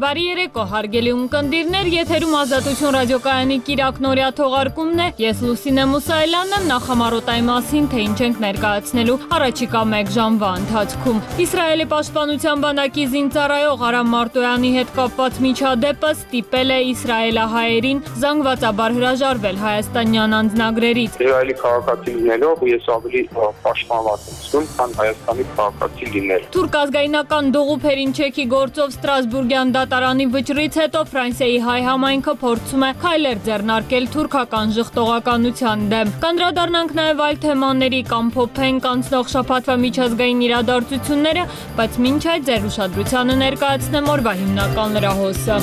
Բարի երեկո, հարգելի ունկնդիրներ, եթերում Ազատություն ռադիոկայանի կիրակնօրյա թողարկումն է։ Ես Լուսինե Մուսայելյանն եմ, նախամարոտայի մասին, թե ինչ ենք ներկայացնելու առաջիկա 1 ժամվա ընթացքում։ Իսրայելի պաշտպանության բանակի զինծառայող Արամ Մարտոյանի հետ կապված միջադեպը ստիպել է իսրայելահայերին զանգվածաբար հրաժարվել հայաստանյան անձնագրերից։ Իսրայելի քաղաքացի լինելով ես ավելի պաշտպանված եմ զգում, քան Հայաստանի քաղաքացի լինել։ Թուրք ազգայնական դողուփերին չեքի գործով Ստրասբուրգյան դատարանի վճռից հետո Ֆրանսիայի հայ համայնքը փորձում է քայլեր ձեռնարկել թուրքական ժխտողականության դեմ։ Կանդրադառնանք նաև այլ թեմաների կամ փոփենք անցնող շաբաթվա միջազգային իրադարձությունները, բայց մինչ այդ ձեր ուշադրությանը ներկայացնեմ օրվա հիմնական լրահոսը։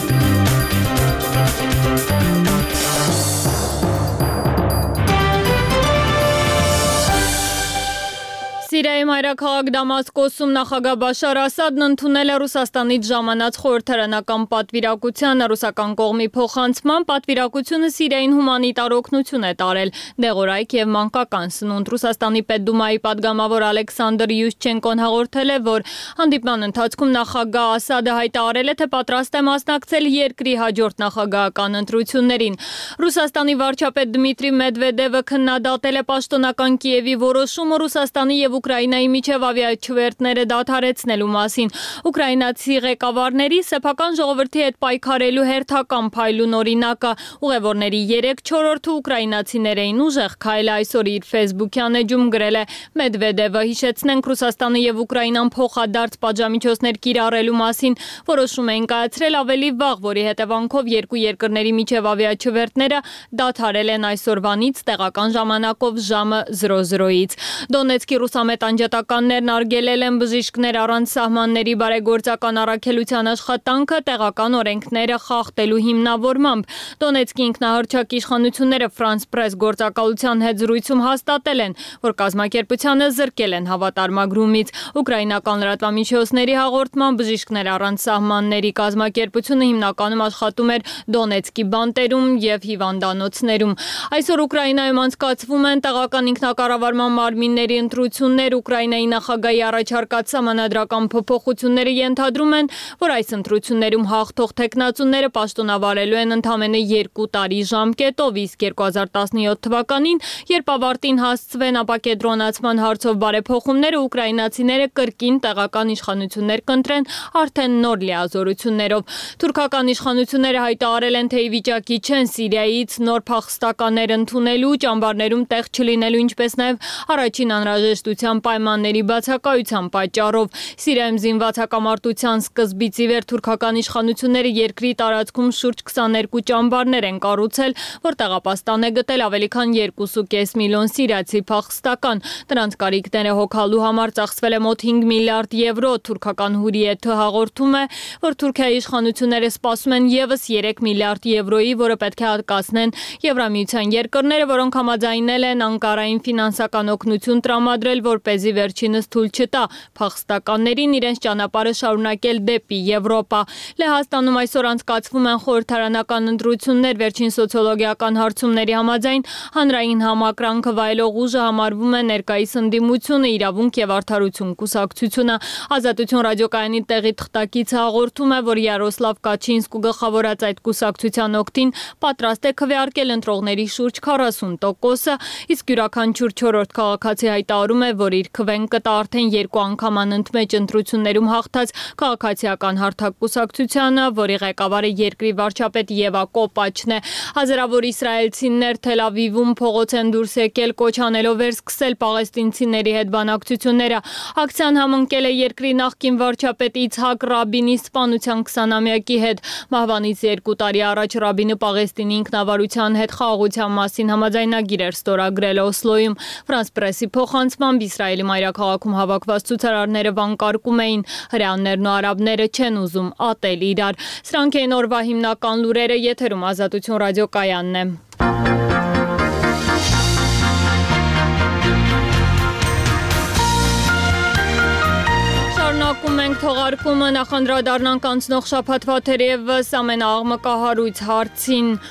Սիրիայի մայրաքաղաք Դամասկոսում նախագահ Բաշար Ասադն ընդունել է Ռուսաստանից ժամանած խորհրդարանական պատվիրակությանը ռուսական կողմի փոխանցման պատվիրակությունը Սիրիային հումանիտար օգնություն է տարել, դեղորայք եւ մանկական սնունդ։ Ռուսաստանի Պետդումայի падգամավոր Ալեքսանդր Յուշչենկոն հաղորդել է, որ հանդիպման ընթացքում նախագահ Ասադը հայտարարել է, թե պատրաստ է մասնակցել երկրի հաջորդ նախագահական ընտրություններին։ Ռուսաստանի վարչապետ Դմիտրի Մեդվեդևը քննադատել է պաշտոնական Կիևի որոշումը Ռուսաստանի եւ Ուկրաինայի միջև ավիաչվերթները դադարեցնելու մասին։ Ուկրաինացի ղեկավարների սեփական ժողովրդի հետ պայքարելու հերթական փայլուն օրինակը ուղևորների 3/4-ը ուկրաինացիներ էին ուժեղ քայլը այսօր իր ֆեյսբուքյան էջում գրել է Մեդվեդևը։ Հիշեցնենք, Ռուսաստանը եւ Ուկրաինան փոխադարձ պատժամիջոցներ կիրառելու մասին որոշում էին կայացրել ավելի վաղ, որի հետևանքով երկու երկրների միջև ավիաչվերթները դադարել են այսօրվանից տեղական ժամանակով ժամը 00-ից։ Դոնեցկի ռուսամետ անջատականներն արգելել են բժիշկներ առանց սահմանների բարեգործական առաքելության աշխատանքը տեղական օրենքները խախտելու հիմնավորմամբ։ Դոնեցկի ինքնահռչակ իշխանությունները France Press գործակալության հետ զրույցում հաստատել են, որ կազմակերպությանը զրկել են հավատարմագրումից։ Ուկրաինական լրատվամիջոցների հաղորդմամբ բժիշկներ առանց սահմանների կազմակերպությունը հիմնականում աշխատում էր Դոնեցկի բանտերում եւ հիվանդանոցներում։ Այսօր Ուկրաինայում անցկացվում են տեղական ինքնակառավարման մարմինների ընտրություններ։ Ուկրաինայի նախագահի առաջարկած սահմանադրական փոփոխությունները ենթադրում են, որ այս ընտրություններում հաղթող տեխնացուները պաշտոնավարելու են ընդամենը 2 տարի ժամկետով, իսկ 2017 թվականին, երբ ավարտին հասցվեն ապակենտրոնացման հարցով բարեփոխումները, ուկրաինացիները կրկին տեղական իշխանություններ կընտրեն արդեն նոր լիազորություններով։ Թուրքական իշխանությունները հայտարարել են, թե ի վիճակի չեն Սիրիայից նոր փախստականներ ընդունելու, ճամբարներում տեղ չլինելու, ինչպես նաև առաջին անհրաժեշտության պայմանների բացակայության պատճառով։ Սիրիայում զինված հակամարտության սկզբից ի վեր թուրքական իշխանությունները երկրի տարածքում շուրջ 22 ճամբարներ են կառուցել, որտեղ ապաստան է գտել ավելի քան 2.5 միլիոն սիրիացի փախստական։ Դրանց կարիքները հոգալու համար ծախսվել է մոտ 5 միլիարդ եվրո։ Թուրքական Հուրիեթը հաղորդում է, որ Թուրքիայի իշխանությունները սպասում են եւս 3 միլիարդ եվրոյի, որը պետք է հատկացնեն Եվրամիության երկրները, որոնք համաձայնել են Անկարային ֆինանսական օգնություն տրամադրել, որպեսզի վերջինս թույլ չտա փախստականներին իրենց ճանապարհը շարունակել դեպի Եվրոպա։ Լեհաստանում այսօր անցկացվում են խորհրդարանական ընտրություններ։ Վերջին սոցիոլոգիական հարցումների համաձայն հանրային համակրանքը վայելող ուժը համարվում է ներկայիս ընդդիմությունը, իրավունք եւ արդարություն կուսակցությունը։ Ազատություն ռադիոկայանի տեղի թղթակիցը հաղորդում է, որ Յարոսլավ Կաչինսկու գլխավորած այդ կուսակցության օգտին պատրաստ է քվեարկել ընտրողների շուրջ 40%-ը, իսկ յուրաքանչյուր 4-րդ քաղաքացի հայտարարում է, որ իր քվեն կտա արդեն 2 անգամ անընդմեջ ընտրություններում հաղթած քաղաքացիական հարթակ կուսակցությանը, որի ղեկավարը երկրի վարչապետ Եվա Կոպաչն է։ Հազարավոր իսրայելցիներ Թել Ավիվում փողոց են դուրս եկել կոչ անելով վերսկսել պաղեստինցիների հետ բանակցությունները։ Ակցիան համընկել է երկրի նախկին վարչապետ Իցհակ Ռաբինի սպանության 20-ամյակի հետ։ Մահվանից 2 տարի առաջ Ռաբինը Պաղեստինի ինքնավարության հետ խաղաղության մասին համաձայնագիր էր ստորագրել Օսլոյում։ France Press-ի փոխանցմամբ Իսրայելի մայրաքաղաքում հավաքված ցուցարարները վանկարկում էին՝ հրեաներն ու արաբները չեն ուզում ատել իրար։ Սրանք էին օրվա հիմնական լուրերը, եթերում Ազատություն ռադիոկայանն է։ Շարունակում ենք թողարկումը, նախ անդրադառնանք անցնող շաբաթվա թերևս ամենաաղմկահարույց հարցին։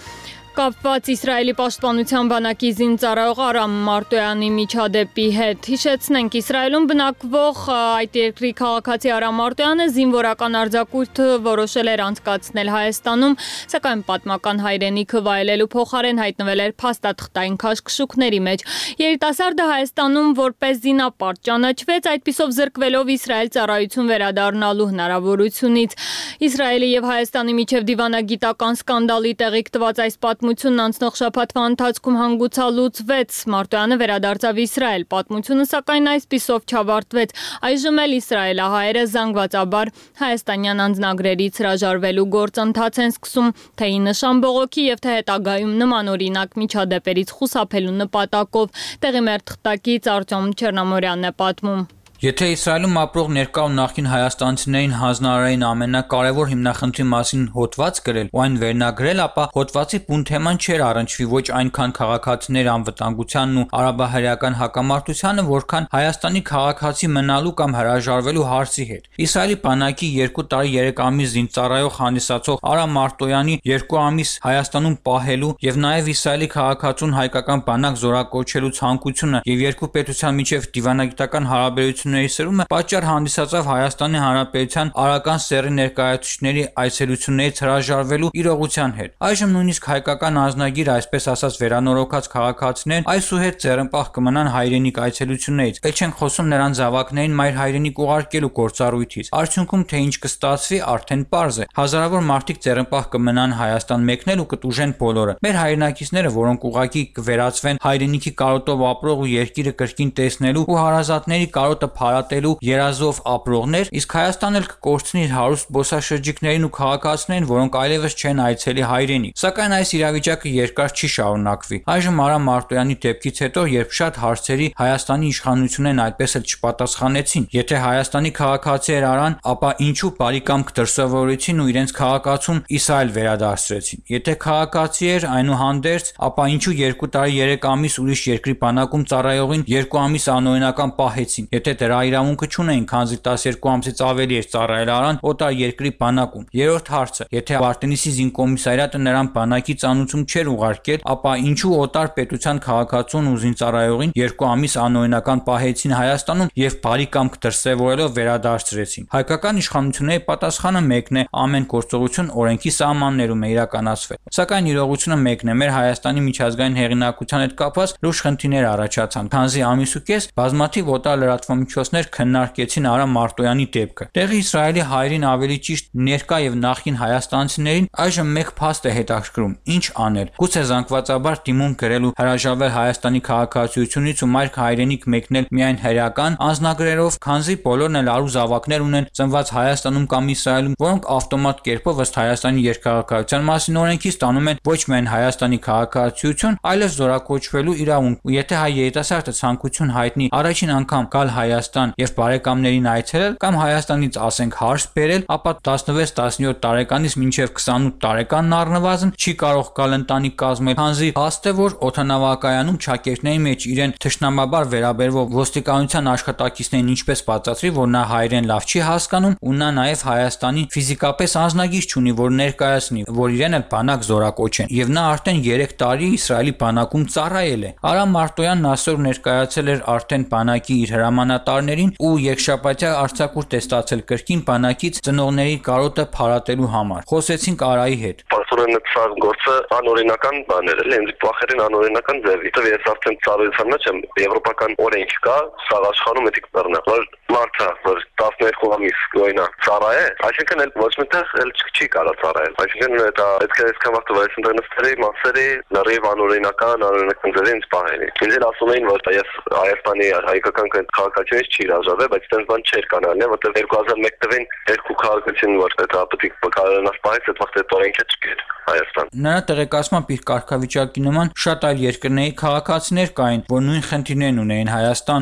Կապված Իսրայելի պաշտպանության բանակի զինծառայող Արամ Մարտոյանի միջադեպի հետ հիշեցնենք, Իսրայելում բնակվող այդ երկրի քաղաքացի Արամ Մարտոյանը զինվորական արձակուրդ որոշել էր անցկացնել Հայաստանում, սակայն պատմական հայրենիքը վայելելու փոխարեն հայտնվել էր փաստաթղթային քաշքշուկների մեջ։ Երիտասարդը Հայաստանում որպես զինապարտ ճանաչվեց, այդպիսով զրկվելով Իսրայել ծառայություն վերադառնալու հնարավորությունից։ Իսրայելի եւ Հայաստանի միջև դիվանագիտական սկանդալի տեղիք տված այս պատմությունն անցնող շաբաթվա ընթացքում հանգուցալուծվեց։ Մարտոյանը վերադարձավ Իսրայել։ Պատմությունը սակայն այսպիսով չավարտվեց։ Այժմ էլ իսրայելահայերը զանգվածաբար հայաստանյան անձնագրերից հրաժարվելու գործընթաց են սկսում, թե ի նշան բողոքի եւ թե հետագայում նմանօրինակ միջադեպերից խուսափելու նպատակով։ Տեղի մեր թղթակից Արտյոմ Չեռնամորյանն է պատմում։ Եթե Իսրայելում ապրող ներկա ու նախկին հայաստանցիներին հանձնարարային ամենակարևոր հիմնախնդրի մասին հոդված գրել ու այն վերնագրել, ապա հոդվածի բուն թեման չէր առնչվի ոչ այնքան քաղաքացիների անվտանգությանն ու արաբահայերական հակամարտությանը, որքան Հայաստանի քաղաքացի մնալու կամ հրաժարվելու հարցի հետ։ Իսրայելի բանակի 2 տարի 3 ամիս զինծառայող հանդիսացող Արամ Մարտոյանի 2 ամիս Հայաստանում պահելու եւ նաեւ Իսրայելի քաղաքացուն հայկական բանակ զորակոչելու ցանկությունը եւ երկու պետության միջև դիվանագիտական հարաբերությունների սրումը պատճառ հանդիսացավ Հայաստանի Հանրապետության արական սեռի ներկայացուցիչների այցելություններից հրաժարվելու իրողության հետ։ Այժմ նույնիսկ հայկական անձնագիր, այսպես ասած վերանորոգած քաղաքացիներն այսուհետ ձեռնպահ կմնան հայրենիք այցելություններից։ Էլ չենք խոսում նրանց զավակներին մայր հայրենիք ուղարկելու գործառույթից։ Արդյունքում թե ինչ կստացվի, արդեն պարզ է։ Հազարավոր մարդիկ ձեռնպահ կմնան Հայաստան մեկնել ու կտուժեն բոլորը։ Մեր հայրենակիցները, որոնք ուղղակի կվերածվեն հայրենիքի կարոտով ապրող ու երկիրը կրկին տեսնելու ու հարազատների կարոտը փարատելու երազով ապրողներ, իսկ Հայաստանն էլ կկորցնի իր հարուստ զբոսաշրջիկներին ու քաղաքացիներին, որոնք այլևս չեն այցելի հայրենիք։ Սակայն այս իրավիճակը երկար չի շարունակվի։ Այժմ Արամ Մարտոյանի դեպքից հետո, երբ շատ հարցերի Հայաստանի իշխանություններն այդպես էլ չպատասխանեցին, եթե Հայաստանի քաղաքացի էր Արան, ապա ինչու բարի կամք դրսևորեցին ու իրենց քաղաքացուն Իսրայել վերադարձրեցին։ Եթե քաղաքացի էր, այնուհանդերձ, ապա ինչու 2 տարի 3 ամիս ուրիշ երկրի բանակում ծառայողին 2 ամիս անօրինական պահեցին։ Եթե դրա իրավունքը չունեին, քանզի 12 ամսից ավելի էր ծառայել Արան օտար երկրի բանակում։ Երրորդ հարցը, եթե Արտենիսի զինկոմիսարիատը նրան բանակի ծանուցում չէր ուղարկել, ապա ինչու օտար պետության քաղաքացուն ու զինծառայողին 2 ամիս անօրինական պահեցին Հայաստանում եւ բարի կամք դրսեւորելով վերադարձրեցին։ Հայկական իշխանությունների պատասխանը մեկն է՝ ամեն գործողություն օրենքի սահմաններում է իրականացվել։ Սակայն իրողությունը մեկն է՝ մեր Հայաստանի միջազգային հեղինակության հետ կապված լուրջ խնդիրներ առաջացան, քանզի ամիս ու կես բազմաթիվ օտար լրատվամիջոցներ քննարկեցին Արամ Մարտոյանի դեպքը։ Տեղի Իսրայելի հայրին, ավելի ճիշտ ներկա եւ նախկին հայաստանցիներին այժմ մեկ փաստ է հետաքրքրում՝ ինչ անել։ Գուցե զանգվածաբար դիմում գրել ու հրաժարվել Հայաստանի քաղաքացիությունից ու մայր հայրենիք մեկնել միայն հերական անձնագրերով, քանզի բոլորն էլ արու զավակներ ունեն ծնված Հայաստանում կամ Իսրայելում, որոնք ավտոմատ կերպով ըստ Հայաստանի երկրագործության մասին օրենքի ստանում են ոչ միայն Հայաստանի քաղաքացիություն, այլև զորակոչվելու իրավունք։ Ու եթե հայ երիտասարդը ցանկություն հայտնի առաջին անգամ գալ Հայաստան եւ բարեկամներին այցելել կամ Հայաստանից ասենք հարց բերել, ապա 16-17 տարեկանից մինչեւ 28 տարեկանն առնվազն չի կարող գալ ընտանիք կազմել, քանզի հաստ է, որ օդանավակայանում ճակերտների մեջ իրեն թշնամաբար վերաբերվող ոստիկանության աշխատակիցներին ինչպես բացատրի, որ նա հայերեն լավ չի հասկանում ու նա նաեւ Հայաստանի ֆիզիկապես անձնագիր չունի, որ ներկայացնի, որ իրեն էլ բանակ զորակոչեն, եւ նա արդեն 3 տարի Իսրայելի բանակում ծառայել է։ Արամ Մարտոյանն այսօր ներկայացել էր արդեն բանակի իր հրամանատարներին ու երկշաբաթյա արձակուրդ է ստացել կրկին բանակից ծնողների կարոտը փարատելու համար։ Խոսեցինք Արայի հետ։ Պարզորեն սա գործը անօրինական բան էր, ինձ փոխերին անօրինական ձև։ Ես արդեն ծառայության մեջ եմ, եվրոպական օրենք կա, սա աշխարհում էդիկ բռնա, որ մարդը, որ 12 ամիս գոյնա ծառայ է, այսինքն էլ ոչ միտեղ էլ չի կարող ծառայել։ Այսինքն դա պետք է այսքան վաղ վայրենտերների մասերի լրիվ անօրինական ձևի ինձ պահեն։ Ինձ ասում էին, որ ես Հայաստանի հայկական քաղաքացիներից չի հրաժարվել, բայց այդպես բան չէր կանալի, որտեղ 2001 թվականին երկու քաղաքացին որ դա պետք է կարողանար պահել, այդ վաղ օրենքը չկար Հայաստան։ Նրա տեղեկացմամբ իր կարգավիճակի նման շատ այլ երկրների քաղաքացիներ կային, որ նույն խնդիրներն ունեին Հայաստանում։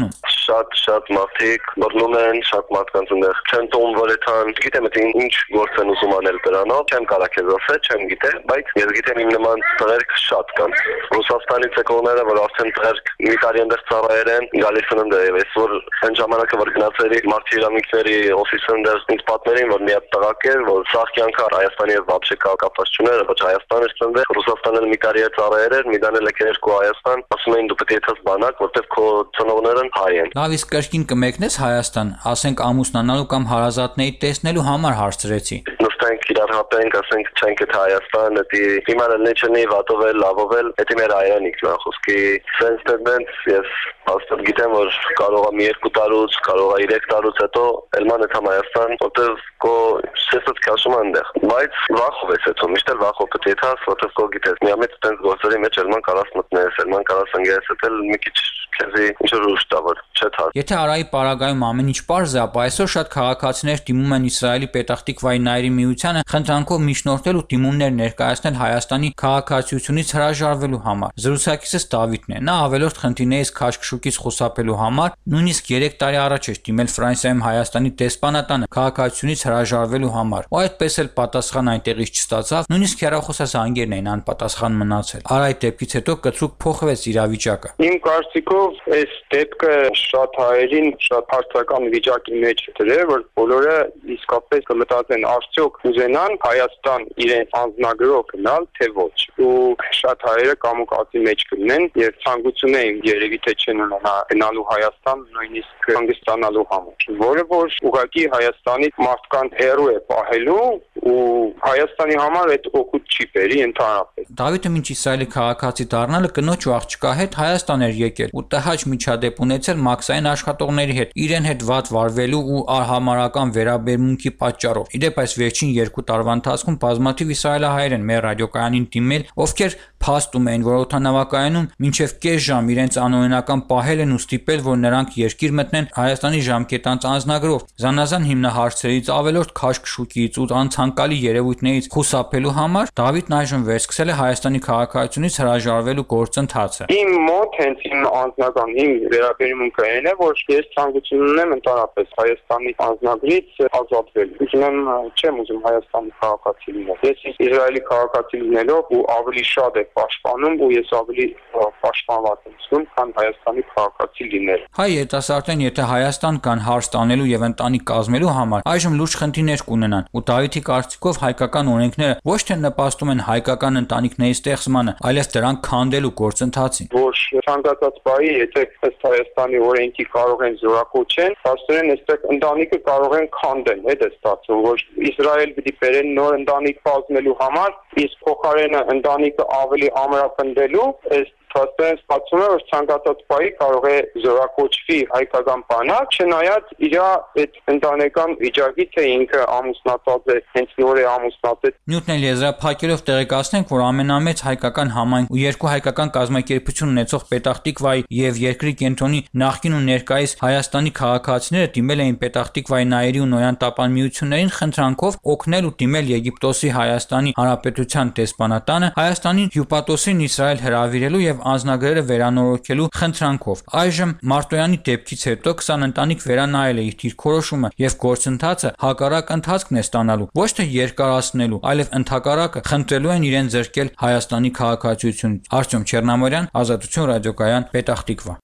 շատ մարդիկ բռնում են, շատ մարդկանց այնտեղ չեն տոն վրեթան, գիտեմ թե ինչ գործ են ուզում անել դրանով, չեմ կարող քեզ ասել, չեմ գիտե, բայց ես գիտեմ իմ նման տղերք շատ կան։ Ռուսաստանից եկողները, որ արդեն տղերք մի տարի այնտեղ ծառայել են, գալիս են այնտեղ եւ այսօր այն ժամանակը որ գնացել եմ մարդի իրավունքների օֆիսը այնտեղ ինձ պատմերին, որ մի հատ տղակ էր, որ սաղ կյանքը Հայաստանի եւ вообще կապված չուներ, ոչ Հայաստանը ծնվել, Ռուսաստանը մի տարի է ծառայել էր, մի դան էլ եկել էր Հայաստան, ասում էին դու պետք է եթաս բանակ, որտեվ քո ծնողներն հայ են։ Լավ, իսկ կրկին կմեկնես Հայաստան, ասենք ամուսնանալու կամ հարազատների տեսնելու համար հարցրեցի։ Նստենք իրար հապենք, ասենք չենք այդ Հայաստան, դա հիմա նեչնի վատով էլ լավով էլ, դա մեր հայրենիքն է, խոսքի sense դենս, ես հաստատ գիտեմ որ կարող է 2 տարուց, կարող է 3 տարուց հետո ելման այդ Հայաստան, որտեղ քո սեսած քաշում այնտեղ, բայց վախով ես հետո, միշտ էլ վախով պետք է եթաս, որտեղ քո գիտես, միամիտ տենց գործերի մեջ ելման կարաս մտնես, ելման կարաս ընկես, էլ մի քիչ քեզի ինչ-որ ուշ տա, որ չթաս։ Եթե Արայի պարագայում ամեն ինչ պարզ է, ապա այսօր շատ քաղաքացիներ դիմում են Իսրայելի Պետախտիկվայի Նայիրի միությանը խնդրանքով միջնորդել ու դիմումներ ներկայացնել Հայաստանի քաղաքացիությունից հրաժարվելու համար։ Զրուցակիցս Դավիթն է։ Նա ավելորդ խնդիրներից քաշքշուկից խուսափելու համար նույնիսկ 3 տարի առաջ էր դիմել Ֆրանսիայում Հայաստանի դեսպանատանը քաղաքացիությունից հրաժարվելու համար։ Ու այդպես էլ պատասխան այնտեղից չստացավ, նույնիսկ հեռախոսազանգերն էին անպատասխան մնացել։ Արայի դեպքից հետո կտրուկ փոխվեց իրավիճակը։ Իմ կարծիքով այս դեպքը շատ հայերին շատ հարցական վիճակի մեջ դրել, որ բոլորը իսկապես կմտածեն արդյոք ուզենան Հայաստան իրենց անձնագրով գնալ, թե ոչ։ Ու շատ հայերը կամուկացի մեջ կլինեն եւ ցանկություն էին երևի թե չեն ունենա գնալու Հայաստան նույնիսկ հանգստանալու համար, որը որ ուղղակի Հայաստանից մարդկանց հեռու է պահելու ու Հայաստանի համար այդ օգուտ չի բերի ընդհանրապես։ Դավիթը մինչ Իսրայելի քաղաքացի դառնալը կնոջ ու աղջկա հետ Հայաստան էր եկել ու տհաճ միջադեպ ունեցել մաքսային աշխատողների հետ, իրեն հետ վատ վարվելու ու արհամարական վերաբերմունքի պատճառով։ Իդեպ այս վերջին 2 տարվա ընթացքում բազմաթիվ իսրայելահայեր են մեր ռադիոկայանին դիմել, ովքեր փաստում էին, որ օդանավակայանում մինչև կես ժամ իրենց անօրինական պահել են ու ստիպել, որ նրանք երկիր մտնեն Հայաստանի ժամկետանց անձնագրով։ Զանազան հիմնահարցերից ավելորդ քաշքշուկից ու անցանկալի երևույթներից խուսափելու համար Դավիթն այժմ վերսկսել է Հայաստանի քաղաքացիությունից հրաժարվելու գործընթացը։ Իմ մոտ հենց իմ անձնական իմ վերաբերմունքը այն է, որ ես ցանկություն ունեմ ընդհանրապես Հայաստանի անձնագրից ազատվել։ Ուզում չեմ ուզում Հայաստանի քաղաքացի լինել։ Ես Իսրայելի քաղաքացի լինելով ու ավելի շատ է պաշտպանում ու ես ավելի պաշտպանված եմ զգում, քան Հայաստանի քաղաքացի լինել։ Հայ երիտասարդներն եթե Հայաստան կան հարս տանելու եւ ընտանիք կազմելու համար, այժմ լուրջ խնդիրներ կունենան։ Ու Դավիթի կարծիքով հայկական օրենքները ոչ թե նպաստում են հայկական ընտանիքների ստեղծմանը, այլև դրանք քանդելու գործընթացին։ Որ ցանկացած բայի, եթե ըստ Հայաստանի օրենքի կարող են զորակոչեն, աստորեն այստեղ ընտանիքը կարող են քանդել, այդ է ստացվում, որ Իսրայել պիտի բերեն նոր ընտանիք կազմելու համար, իսկ փոխարենը ընտանիքը ավելի ամրապնդելու, Աստորեն ստացվում է, որ ցանկացած բայի կարող է զորակոչվի հայկական բանակ, չնայած իր այդ ընտանեկան վիճակի, թե ինքը ամուսնացած է, հենց նոր է ամուսնացել։ Նյութն էլ եզրափակելով տեղեկացնենք, որ ամենամեծ հայկական համայնք ու 2 հայկական կազմակերպություն ունեցող Պետախտիկվայի եւ երկրի կենտրոնի նախկին ու ներկայիս Հայաստանի քաղաքացիները դիմել էին Պետախտիկվայի Նայիրի ու Նոյան Տապան միություններին խնդրանքով օգնել ու դիմել Եգիպտոսի Հայաստանի Հանրապետության դեսպանատանը Հայաստանի հյուպատոսին Իսրայել հրավիրելու եւ անձնագրերը վերանորոգելու խնդրանքով։ Այժմ Մարտոյանի դեպքից հետո 20 ընտանիք վերանայել է իր դիրքորոշումը եւ գործընթացը հակառակ ընթացքն է ստանալու, ոչ թե երկարացնելու, այլև ընդհակառակը խնդրելու են իրեն զրկել Հայաստանի քաղաքացիությունից։ Արտյոմ Չեռնամորյան, Ազատություն ռադիոկայան, Պետախտիկվա։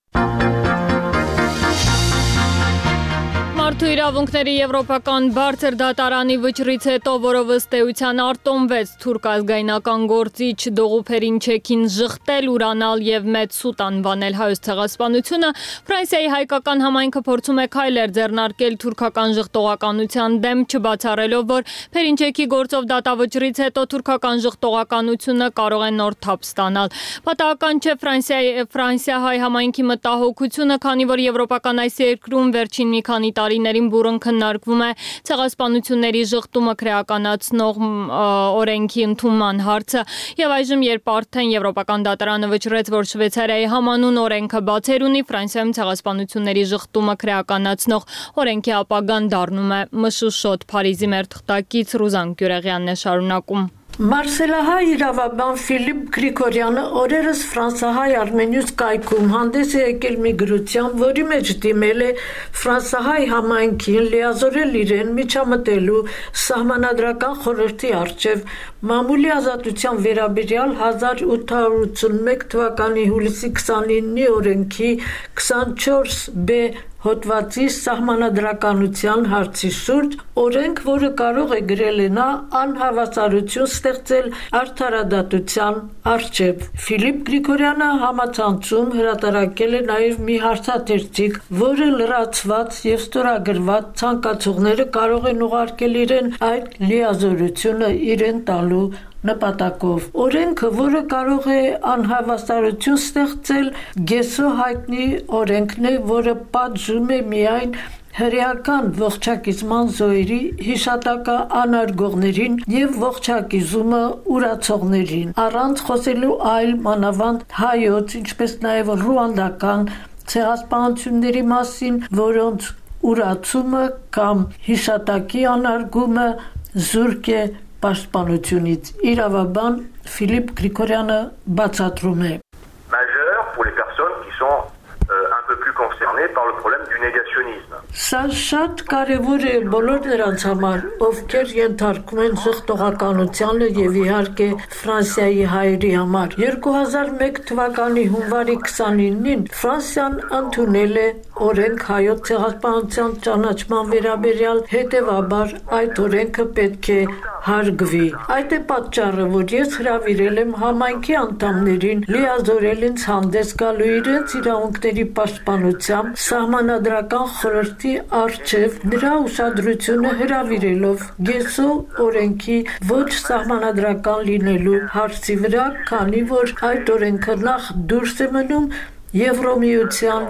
Մարդու իրավունքների եվրոպական բարձր դատարանի վճռից հետո, որով ըստ էության արտոնվեց թուրք ազգայնական գործիչ Դողուփերին Չեքին ժխտել, ուրանալ եւ մեծ սուտ անվանել Հայոց ցեղասպանությունը, Ֆրանսիայի հայկական համայնքը փորձում է քայլեր ձեռնարկել թուրքական ժխտողականության դեմ, չբացառելով, որ Փերինչեքի գործով դատավճռից հետո թուրքական ժխտողականությունը կարող է նոր թափ ստանալ։ Պատահական չէ Ֆրանսիա-հայ համայնքի մտահոգությունը, քանի որ եվրոպական այս երկրում վերջին մի քանի տարիներին բուրըն քննարկվում է ցեղասպանությունների ժխտումը քրեականացնող օրենքի ընդունման հարցը եւ այժմ երբ արդեն եվրոպական դատարանը վճռեց, որ Շվեյցարիայի համանուն օրենքը բացեր ունի, Ֆրանսիայում ցեղասպանությունների ժխտումը քրեականացնող օրենքի ապագան դառնում է մշուշոտ։ Փարիզի մեր թղթակից Ռուզան Գյուրեղյանն է շարունակում։ Մարսելահայ իրավաբան Ֆիլիպ Գրիգորյանը օրերս ֆրանսահայ Armenius կայքում հանդես է եկել մի գրությամբ, որի մեջ դիմել է ֆրանսահայ համայնքին լիազորել իրեն միջամտելու սահմանադրական խորհրդի առջև մամուլի ազատության վերաբերյալ 1881 թվականի հուլիսի 29-ի օրենքի 24b հոդվածի սահմանադրականության հարցի շուրջ, օրենք, որը կարող է գրել է նա անհավասարություն ստեղծել արդարադատության առջև։ Ֆիլիպ Գրիգորյանը համացանցում հրատարակել է նաև մի հարցաթերթիկ, որը լրացված և ստորագրված ցանկացողները կարող են ուղարկել իրեն այդ լիազորությունը իրեն տալու նպատակով։ Օրենքը, որը կարող է անհավասարություն ստեղծել, գեսո հայտնի օրենքն է, որը պատժում է միայն հրեական ողջակիզման զոհերի հիշատակը անարգողներին և ողջակիզումը ուրացողներին, առանց խոսելու այլ մանավանդ հայոց, ինչպես նաև ռուանդական ցեղասպանությունների մասին, որոնց ուրացումը կամ հիշատակի անարգումը զուրկ է պաշտպանությունից։ Իրավաբան Ֆիլիպ Գրիգորյանը բացատրում է. Majeur pour les personnes qui sont un peu plus concernées par le problème du négationnisme. Սա շատ կարևոր է բոլոր նրանց համար, ովքեր ենթարկվում են զղջողականությանը և իհարկե Ֆրանսիայի հայերի համար։ 2001 թվականի հունվարի 29-ին Ֆրանսիան ընդունել է օրենք հայոց ցեղասպանության ճանաչման վերաբերյալ, հետևաբար այդ օրենքը պետք է հարգվի։ Այդ է պատճառը, որ ես հրավիրել եմ համայնքի անդամներին լիազորել ինձ հանդես գալու իրենց իրավունքների պաշտպանությամբ սահմանադրական խորհրդի առջև նրա ուշադրությունը հրավիրելով գեսո օրենքի ոչ սահմանադրական լինելու հարցի վրա, քանի որ այդ օրենքը նախ դուրս է մնում Եվրոմիության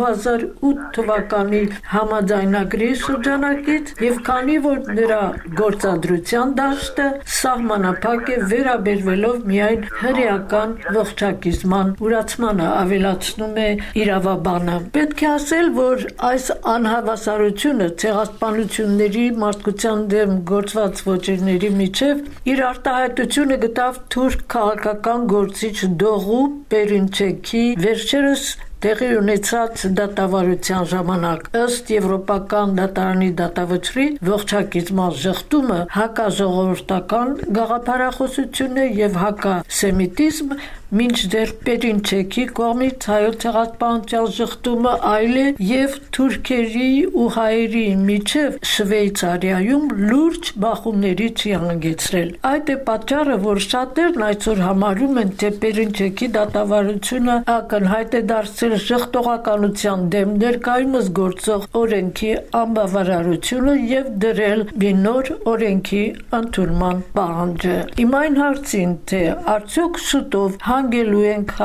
2008 թվականի համաձայնագրի շրջանակից և քանի որ նրա գործադրության դաշտը սահմանափակ է վերաբերվելով միայն հրեական ողջակիզման ուրացմանը, ավելացնում է իրավաբանը։ Պետք է ասել, որ այս անհավասարությունը ցեղասպանությունների մարդկության դեմ գործված ոճիրների միջև իր արտահայտությունը գտավ թուրք քաղաքական գործիչ Դողու Պերինչեքի վերջերս տեղի ունեցած դատավարության ժամանակ ըստ Եվրոպական դատարանի դատավճռի ողջակիզման ժխտումը հակաժողովրդական գաղափարախոսություն է և հակասեմիտիզմ, մինչդեռ Պերինչեքի կողմից հայոց ցեղասպանության ժխտումը այլ է և թուրքերի ու հայերի միջև Շվեյցարիայում լուրջ բախումների չի հանգեցրել։ Այդ է պատճառը, որ շատերն այսօր համարում են, թե Պերինչեքի դատավարությունը ակնհայտ է դարձել ժխտողականության դեմ ներկայումս գործող օրենքի անբավարարությունը և դրել մի նոր օրենքի ընդունման պահանջը։ Իմ այն հարցին, թե արդյոք շուտով հանգելու ենք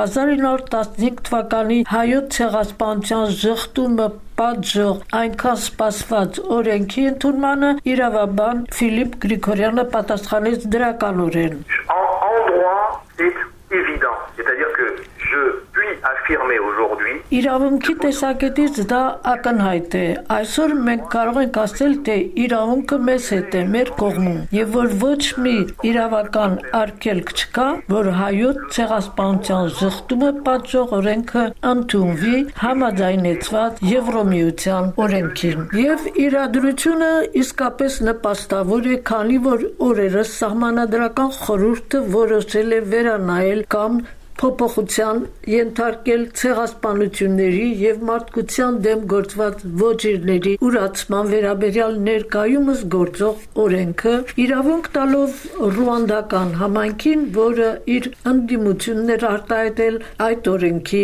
1915 թվականի հայոց ցեղասպանության ժխտումը պատժող այնքան սպասված օրենքի ընդունմանը, իրավաբան Ֆիլիպ Գրիգորյանը պատասխանեց դրականորեն. En droit, c'est évident. C'est-à-dire que je puis affirmer aujourd'hui Իրավունքի տեսակետից դա ակնհայտ է։ Այսօր մենք կարող ենք ասել, թե իրավունքը մեզ հետ է, մեր կողմում, եւ որ ոչ մի իրավական արգելք չկա, որ հայոց ցեղասպանության ժխտումը պատժող օրենքը ընդունվի համաձայնեցված Եվրոմիության օրենքին։ Եվ իրադրությունը իսկապես նպաստավոր է, քանի որ օրերս սահմանադրական խորհուրդը որոշել է վերանայել կամ փոփոխության ենթարկել ցեղասպանությունների եւ մարդկության դեմ գործված ոճիրների ուրացման վերաբերյալ ներկայումս գործող օրենքը, իրավունք տալով ռուանդական համայնքին, որը իր ընդդիմությունն էր արտահայտել այդ օրենքի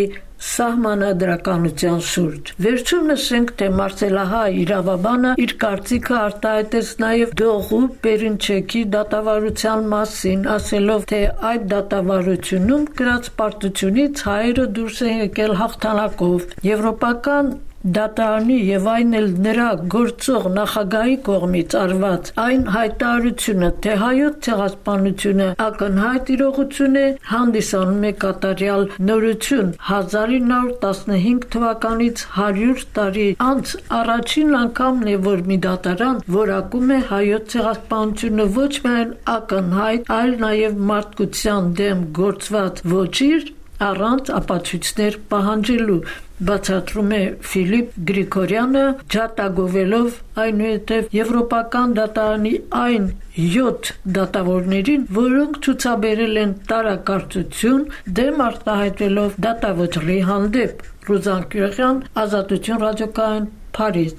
սահմանադրականության շուրջ։ Վերջում նշենք, թե Մարսելահայ իրավաբանը իր կարծիքը արտահայտեց նաև Դողու Պերինչեքի դատավարության մասին, ասելով, թե այդ դատավարությունում կրած պարտությունից հայերը դուրս են եկել հաղթանակով։ Եվրոպական դատարանի եւ այն էլ նրա գործող նախագահի կողմից արված այն հայտարարությունը, թե հայոց ցեղասպանությունը ակնհայտ իրողություն է, հանդիսանում է կատարյալ նորություն 1915 թվականից 100 տարի անց առաջին անգամն է, որ մի դատարան որակում է հայոց ցեղասպանությունը ոչ միայն ակնհայտ, այլ նաև մարդկության դեմ գործված ոչիր առանց ապացույցներ պահանջելու, բացատրում է Ֆիլիպ Գրիգորյանը, ջատագովելով այնուհետև Եվրոպական դատարանի այն 7 դատավորներին, որոնք ցուցաբերել են տարակարծություն, դեմ արտահայտվելով դատավճռի հանդեպ։ Ռուզան Կյուրեղյան, Ազատություն ռադիոկայան, Փարիզ։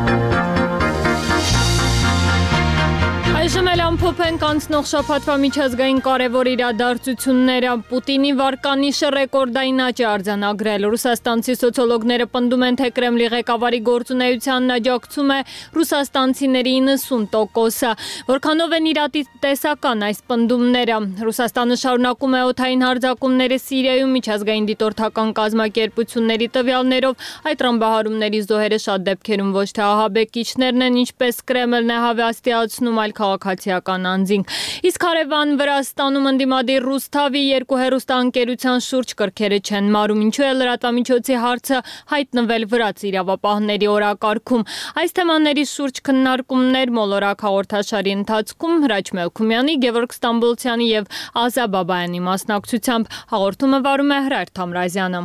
Այժմ էլ ամփոփենք անցնող շաբաթվա միջազգային կարևոր իրադարձությունները։ Պուտինի վարկանիշը ռեկորդային աճ է արձանագրել։ Ռուսաստանցի սոցիոլոգները պնդում են, թե Կրեմլի ղեկավարի գործունեությանն աջակցում է ռուսաստանցիների 90%-ը։ Որքանով են իրատեսական այս պնդումները։ Ռուսաստանը շարունակում է օդային հարձակումները Սիրիայում միջազգային դիտորդական կազմակերպությունների տվյալներով։ Այդ ռմբահարումների զոհերը շատ դեպքերում ոչ թե ահաբեկիչներն են, ինչպես Կրեմլն է հավաստիացնում, այլ քաղաքացիական անձինք։ Իսկ հարևան Վրաստանում ընդդիմադիր Ռուսթավի 2 հեռուստաընկերության շուրջ կրքերը չեն մարում, ինչու է լրատվամիջոցի հարցը հայտնվել վրաց իրավապահների օրակարգում։ Այս թեմաների շուրջ քննարկումներ մոլորակ հաղորդաշարի ընթացքում Հրաչ Մելքումյանի, Գևորգ Ստամբոլցյանի եւ Ազա Բաբայանի մասնակցությամբ հաղորդումը վարում է Հրայր Թամրազյանը։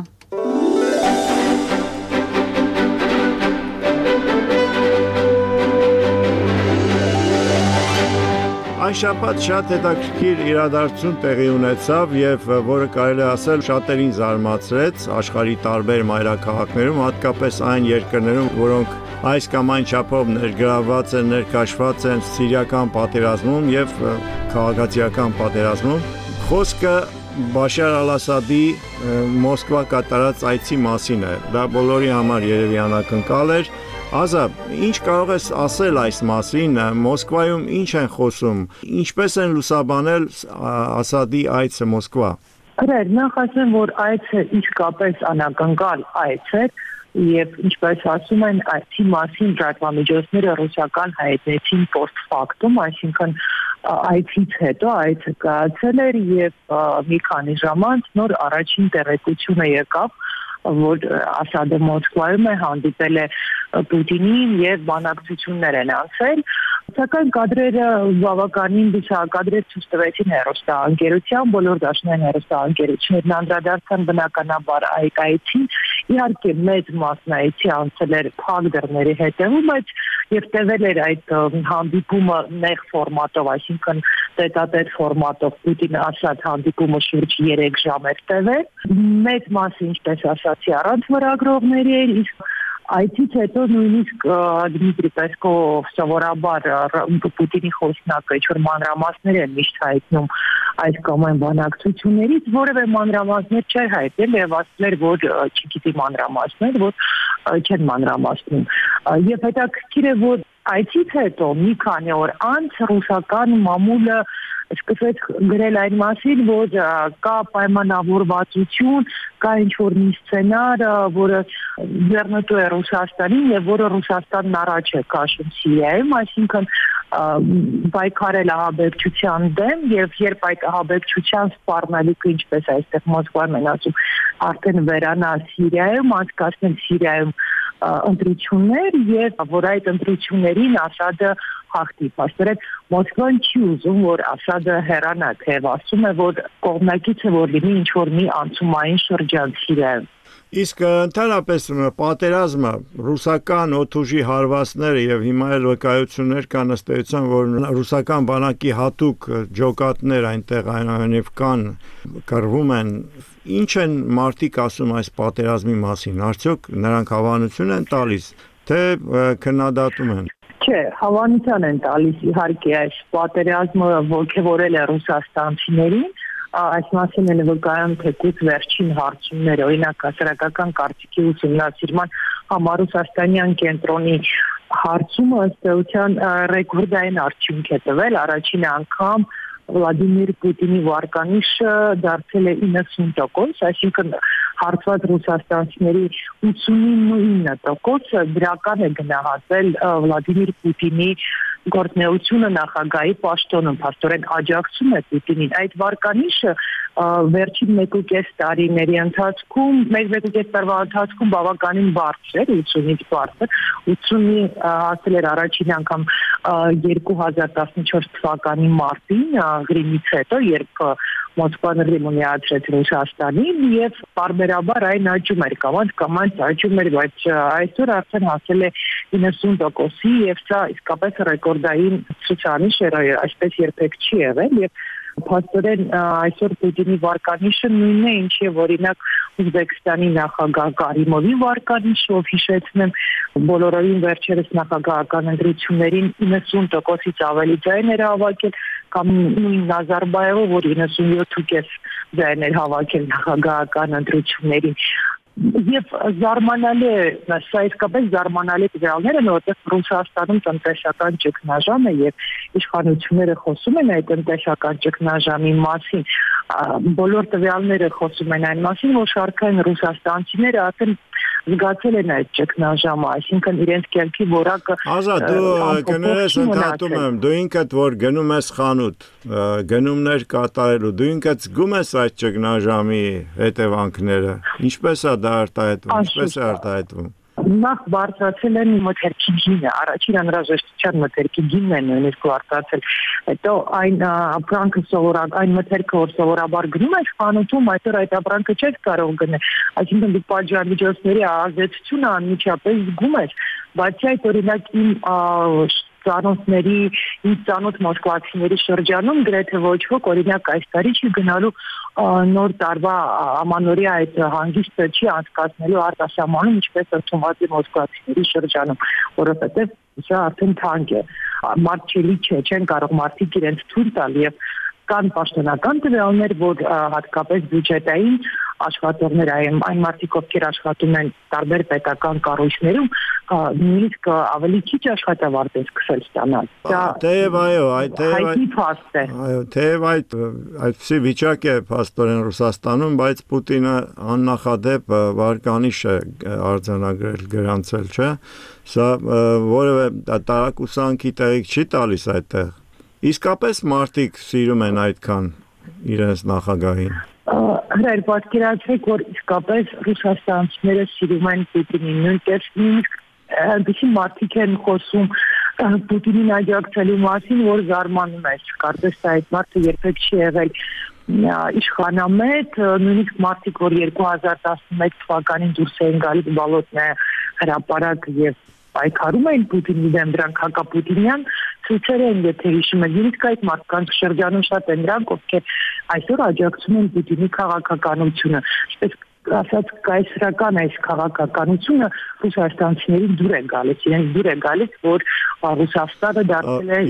Այս շաբաթ շատ հետաքրքիր իրադարձություն տեղի ունեցավ եւ որը կարելի է ասել շատերին զարմացրեց աշխարհի տարբեր մայրաքաղաքներում, հատկապես այն երկրներում, որոնք այս կամ այն չափով ներգրավված են, ներկաշված են սիրիական պատերազմում եւ քաղաքացիական պատերազմում։ Խոսքը Բաշար Ալ-Ասադի Մոսկվա կատարած այցի մասին է։ Դա բոլորի համար երևի անակնկալ էր։ Ազա, ինչ կարող ես ասել այս մասին, Մոսկվայում ինչ են խոսում, ինչպես են լուսաբանել Ասադի այցը Մոսկվա։ Գրեր, նախ ասեմ, որ այցը իսկապես անակնկալ այց էր եւ ինչպես ասում են, այցի մասին լրատվամիջոցները ռուսական հայտնեցին post factum, այսինքն այցից հետո այցը կայացել էր եւ մի քանի ժամ անց նոր առաջին տեղեկությունը եկավ, որ Ասադը Մոսկվայում է, հանդիպել է Պուտինին եւ բանակցություններ են անցել, սակայն կադրերը բավականին դժվարակադրեր ցույց տվեցին հեռուստաընկերության, բոլոր դաշնային հեռուստաընկերություններն անդրադարձան բնականաբար այցին, իհարկե մեծ մասն այցի անցել էր փակ դռների հետևում, բայց եւ տևել էր այդ հանդիպումը նեղ ֆորմատով, այսինքն տետատետ ֆորմատով Պուտին-Ասադ հանդիպումը շուրջ 3 ժամ էր տևել, մեծ մասը ինչպես ասացի առանց վրագրողների էր, իսկ այցից հետո նույնիսկ Դմիտրի Պեսկով սովորաբար Պուտինի խոսնակը ինչ-որ մանրամասներ են միշտ հայտնում այս կամ այն բանակցություններից, որևէ մանրամասներ չէր հայտնել եւ ասել էր, որ չգիտի մանրամասներ, որ չեն մանրամասնում։ Եվ հետաքրքիր է, որ այցից հետո մի քանի օր անց ռուսական մամուլը սկսեց գրել այն մասին, որ կա պայմանավորվածություն, կա ինչ-որ մի սցենար, որը ձեռնտու է Ռուսաստանին եւ որը Ռուսաստանն առաջ է քաշում Սիրիայում, այսինքն պայքարել ահաբեկչության դեմ եւ երբ այդ ահաբեկչության սպառնալիքը, ինչպես այստեղ Մոսկվայում են ասում, արդեն վերանա Սիրիայում, անցկացնել Սիրիայում ընտրություններ եւ որ այդ ընտրություններին Ասադը հաղթի։ Պաստորեն Մոսկվան չի ուզում, որ Ասադը հեռանա, թեև ասում է, որ կողմնակիցը որ լինի ինչ-որ մի անցումային շրջան Սիրիայում։ Իսկ ընդհանրապես պատերազմը ռուսական օդուժի հարվածները եւ հիմա էլ վկայություններ կան ըստ էության, որ ռուսական բանակի հատուկ ջոկատներ այնտեղ այնուհետև կան, կռվում են։ Ինչ են մարդիկ ասում այս պատերազմի մասին։ Արդյոք նրանք հավանություն են տալիս, թե քննադատում են։ Չէ, հավանության են տալիս, իհարկե այս պատերազմը ոգևորել է ռուսաստանցիներին, այս մասին են վկայում թեկուզ վերջին հարցումները, օրինակ հասարակական կարծիքի ուսումնասիրման համառուսաստանյան կենտրոնի հարցումը ըստ էության ռեկորդային արդյունք է տվել, առաջին անգամ Վլադիմիր Պուտինի վարկանիշը դարձել է 90%, այսինքն հարցված ռուսաստանցիների 89% դրական է գնահատել Վլադիմիր Պուտինի գործնեությունը նախագահի պաշտոնում, փաստորեն աջակցում է Պուտինին։ Այդ վարկանիշը վերջին 1.5 տարիների ընթացքում, 1.5 տարվա ընթացքում բավականին բարձր էր, 80-ից բարձր, 80-ի հասել էր առաջին անգամ 2014 թվականի մարտին, Գրիմից հետո, երբ Մոսկվան ռիմոնիացրեց Ռուսաստանին եւ բարբերաբար այն աճում էր, կամաց աճում էր, բայց այսօր արդեն հասել է 90%-ի եւ սա իսկապես ռեկորդային ցուցանիշ է, այսպես երբեք չի եղել եւ փաստորեն այսօր Պուտինի վարկանիշը նույնն է, ինչ եւ օրինակ Ուզբեկստանի նախագահ Կարիմովի վարկանիշը, ով հիշեցնեմ, բոլորովին վերջերս նախագահական ընտրություններին 90%-ից ավելի ձայներ հավաքել, կամ նույն Նազարբայևը, որ 97.5 ձայներ հավաքել նախագահական ընտրություններին։ Եվ զարմանալի է, սա իսկապես զարմանալի տվյալներ են, որտեղ Ռուսաստանում տնտեսական ճգնաժամ է եւ իշխանությունները խոսում են այդ տնտեսական ճգնաժամի մասին։ Բոլոր տվյալները խոսում են այն մասին, որ շարքային ռուսաստանցիները արդեն զգացել են այդ ճգնաժամը, այսինքն իրենց կյանքի որակը Ազատ, դու կներես ընդհատում եմ, դու ինքդ որ գնում ես խանութ, գնումներ կատարելու, դու ինքդ զգում ես այդ ճգնաժամի հետևանքները, ինչպես է դա արտահայտվում, ինչպես է արտահայտվում։ Նախ բարձրացել են մթերքի գինը, առաջին անհրաժեշտության մթերքի գինն է նույնիսկ բարձրացել, հետո այն ապրանքը այն մթերքը, որ սովորաբար գնում ես խանութում, այսօր այդ ապրանքը չես կարող գնել, այսինքն դու պատժամիջոցների ազդեցությունը անմիջապես զգում ես, բացի այդ օրինակ իմ ծանոթների, ինձ ծանոթ մոսկվացիների շրջանում գրեթե ոչ ոք օրինակ այս տարի չի գնալու նոր տարվա ամանորյա այդ հանգիստը չի անցկացնելու արտասահմանում, ինչպես ընդունված է մոսկվացիների շրջանում, որովհետև սա արդեն թանկ է, մարդչելի չէ, չեն կարող մարդիկ իրենց թույլ տալ եւ կան պաշտոնական տվյալներ, որ հատկապես բյուջետային աշխատողներ այն մարդիկ, ովքեր աշխատում են տարբեր պետական կառույցներում, նույնիսկ ավելի քիչ աշխատավարձ սկսել ստանալ։ Թեև այդպիսի վիճակ է փաստորեն Ռուսաստանում, բայց Պուտինը աննախադեպ վարկանիշ է արձանագրել, գրանցել, չէ՞։ Սա որևէ տարակուսանքի տեղիք չի տալիս այդտեղ։ Իսկապես մարդիկ սիրում են այդքան իրենց նախագահին։ Հրայր, պատկերացրեք, որ իսկապես ռուսաստանցիները սիրում են Պուտինին, նույնիսկ այնպիսի մարդիկ են խոսում Պուտինին աջակցելու մասին, որ զարմանում ես, կարծես այդ մարդը երբեք չի եղել իշխանամետ, նույնիսկ մարդիկ, որ 2011 թվականին դուրս էին գալիս Բալոտնե հրապարակ եւ պայքարում էին Պուտինի դեմ, դրանք հակապուտինյան ցույցեր են, եթե հիշում եք, նույնիսկ այդ մարդկանց շրջանում շատ են դրանք, ովքեր այսօր աջակցում են Պուտինի քաղաքականությունը, այսպես ասած կայսրական այս քաղաքականությունը ռուսաստանցիներին դուր է գալիս, իրենց դուր է գալիս, որ Ռուսաստանը դարձել է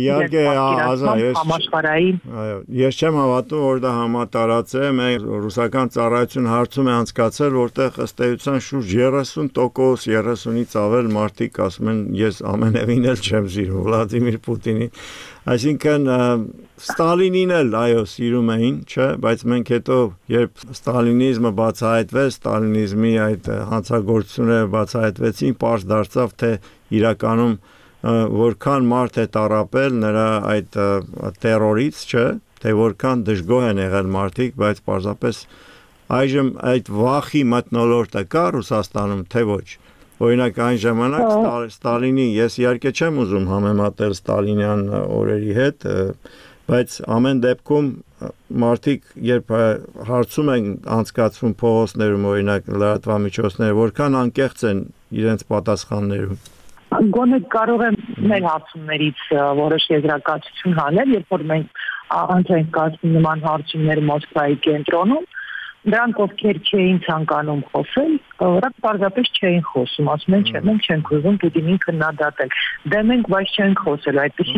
համաշխարհային։ Ես չեմ հավատում, որ դա համատարած է, մենք ռուսական ծառայություն հարցում է անցկացել, որտեղ ըստ էության շուրջ 30%, 30-ից ավել մարդիկ ասում են, ես ամենևին էլ չեմ սիրում Վլադիմիր Պուտինին, այսինքն Ստալինին էլ այո սիրում էին, չէ, բայց մենք հետո երբ ստալինիզմը բացահայտվեց, ստալինիզմի այդ հանցագործությունները բացահայտվեցին, պարզ դարձավ, թե իրականում որքան մարդ է տառապել նրա այդ տերորից, չէ, թե որքան դժգոհ են եղել մարդիկ, բայց պարզապես այժմ այդ վախի մթնոլորտը կա Ռուսաստանում, թե ոչ։ Օրինակ այն ժամանակ Ստալինի, ես իհարկե չեմ ուզում համեմատել Ստալինյան օրերի հետ, բայց ամեն դեպքում մարդիկ երբ հարցում են անցկացվում փողոցներում, օրինակ լրատվամիջոցները, որքան անկեղծ են իրենց պատասխաններում։ Գոնե կարող եմ մեր հարցումներից որոշ եզրակացություն հանել, երբ որ մենք անցանք կազմում նման հարցումներ Մոսկվայի կենտրոնում, դրանք ովքեր չէին ցանկանում խոսել, նրանք պարզապես չէին խոսում, ասում են չէ, մենք չենք ուզում Պուտինին քննադատել։ Դե մենք բայց չենք խոսել, այդպիսի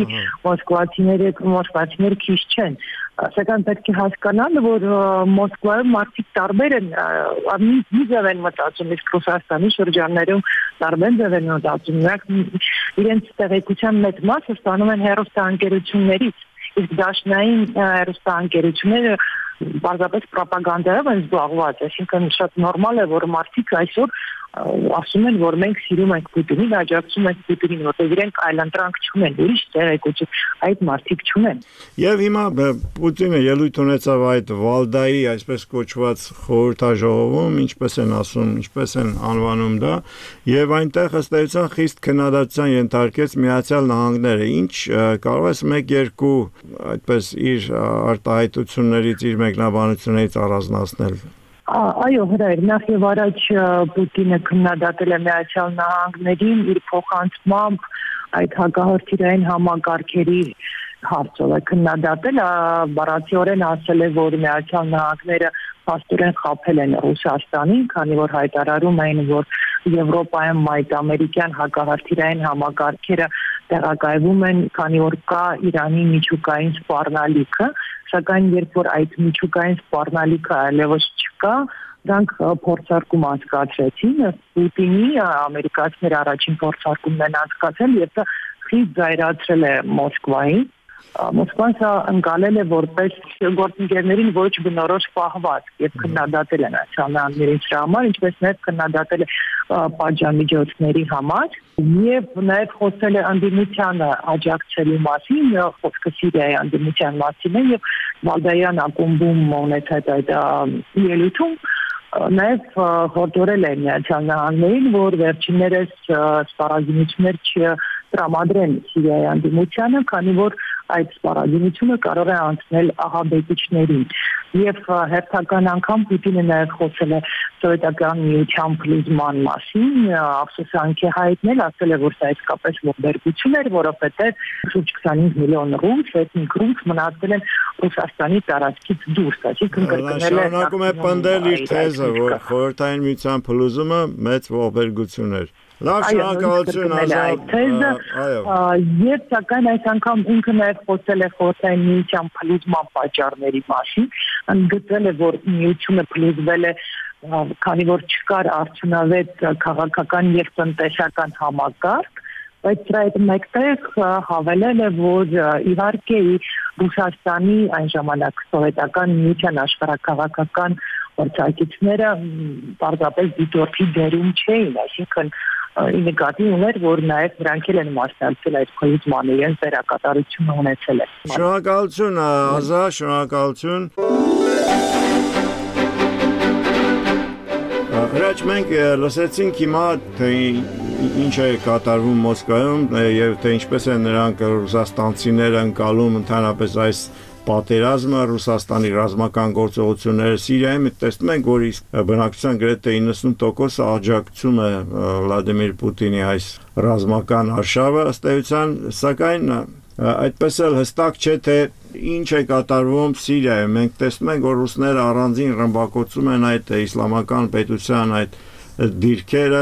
մոսկվացիները քիչ չեն։ Սակայն պետք է հասկանալ, որ Մոսկվայում մարդիկ տարբեր են, մի ձև են մտածում, իսկ Ռուսաստանի շրջաններում տարբեր ձև են մտածում։ Նրանք իրենց տեղեկության մեծ մասը ստանում են հեռուստաընկերություններից, իսկ դաշնային հեռուստաընկերությունները բարձրապես ռոպագանդայով են զբաղված, այսինքն շատ նորմալ է, որ մարդիկ այսօր ասում են, որ մենք սիրում ենք Պուտինին, աջակցում ենք Պուտինին, որտեղ իրենք այլընտրանք չունեն, ուրիշ տեղեկություն այդ մարդիկ չունեն։ Եվ հիմա Պուտինը ելույթ ունեցավ այդ Վալդայի, այսպես կոչված խորհրդաժողովում, ինչպես են ասում, ինչպես են անվանում դա, եւ այնտեղ ըստ էության խիստ քննադատության ենթարկեց Միացյալ Նահանգները։ Ինչ կարող ես 1-2 այդպես իր արտահայտություններից, իր մեկնաբանություններից առանձնացնել։ Այո, հրայր, նախ եւ առաջ Պուտինը քննադատել է Միացյալ Նահանգներին իր փոխանցմամբ այդ հակահրթիռային համակարգերի հարցով է քննադատել, բառացիորեն ասել է, որ Միացյալ Նահանգները փաստորեն խաբել են Ռուսաստանին, քանի որ հայտարարում էին, որ Եվրոպայում այդ ամերիկյան հակահրթիռային համակարգերը տեղակայվում են, քանի որ կա Իրանի միջուկային սպառնալիքը, սակայն երբ որ այդ միջուկային սպառնալիքը այլևս չկա, դրանք փորձարկում անցկացրեցին, Պուտինի ամերիկացիները առաջին փորձարկումն են անցկացրել եւ դա խիստ զայրացրել է Մոսկվային։ Մոսկվան սա ընկալել է որպես գործընկերներին ոչ բնորոշ պահված եւ քննադատել է նացիոնալների համար, ինչպես նաեւ քննադատել է պատժամիջոցների համար եւ նաեւ խոսել է անդիմությանը աջակցելու մասին, խոսքը Սիրիայի անդիմության մասին է եւ Վալդայան ակումբում ունեցած այդ ելույթում նաև հորդորել է Միացյալ Նահանգներին, որ վերջիններս սպառազինություններ չտրամադրեն Սիրիայի անդիմությանը, քանի որ այդ սպառազինությունը կարող է անցնել ահաբեկիչներին։ Եվ հերթական անգամ Պուտինը նաև խոսել է սովետական միության փլուզման մասին, ափսոսանք է հայտնել, ասել է, որ սա իսկապես ողբերգություն էր, որովհետև շուրջ 25 միլիոն ռուս, էթնիկ ռուս մնացել են Ռուսաստանի տարածքից դուրս, այսինքն կրկնել է։ Շարունակում է պնդել իր թեզը, որ խորհրդային միության փլուզումը մեծ ողբերգություն էր։ Լավ, շնորհակալություն Ազատ։ Եվ սակայն այս անգամ ինքը նաև խոսել է խորհրդային միության փլուզման պատճառների մասին, ընդգծել է, որ միությունը փլուզվել է, քանի որ չկար արդյունավետ քաղաքական եւ տնտեսական համակարգ, բայց դրա հետ մեկտեղ հավելել է, որ իհարկե Ռուսաստանի այն ժամանակ սովետական միության աշխարհակաղակական գործընկերները պարզապես դիտորդի դերում չէին, այսինքն նկատի ուներ, որ նաև նրանք են մասնակցել այդ փլուզմանը, իրենց դերակատարությունը ունեցել է։ Շնորհակալություն Ազատ, շնորհակալություն։ Հրաչ մենք լսեցինք հիմա թե ինչ է կատարվում Մոսկվայում եւ թե ինչպես են նրանք ռուսաստանցիները ընկալում ընդհանրապես այս պատերազմը, Ռուսաստանի ռազմական գործողությունները Սիրիայում, տեսնում ենք, որ բնակչության գրեթե 90% աջակցում է Վլադիմիր Պուտինի այս ռազմական արշավը, ըստ էության, սակայն այդպես էլ հստակ չէ, թե ինչ է կատարվում Սիրիայում։ Մենք տեսնում ենք, որ ռուսները առանձին ռմբակոծում են այդ իսլամական պետության այդ դիրքերը,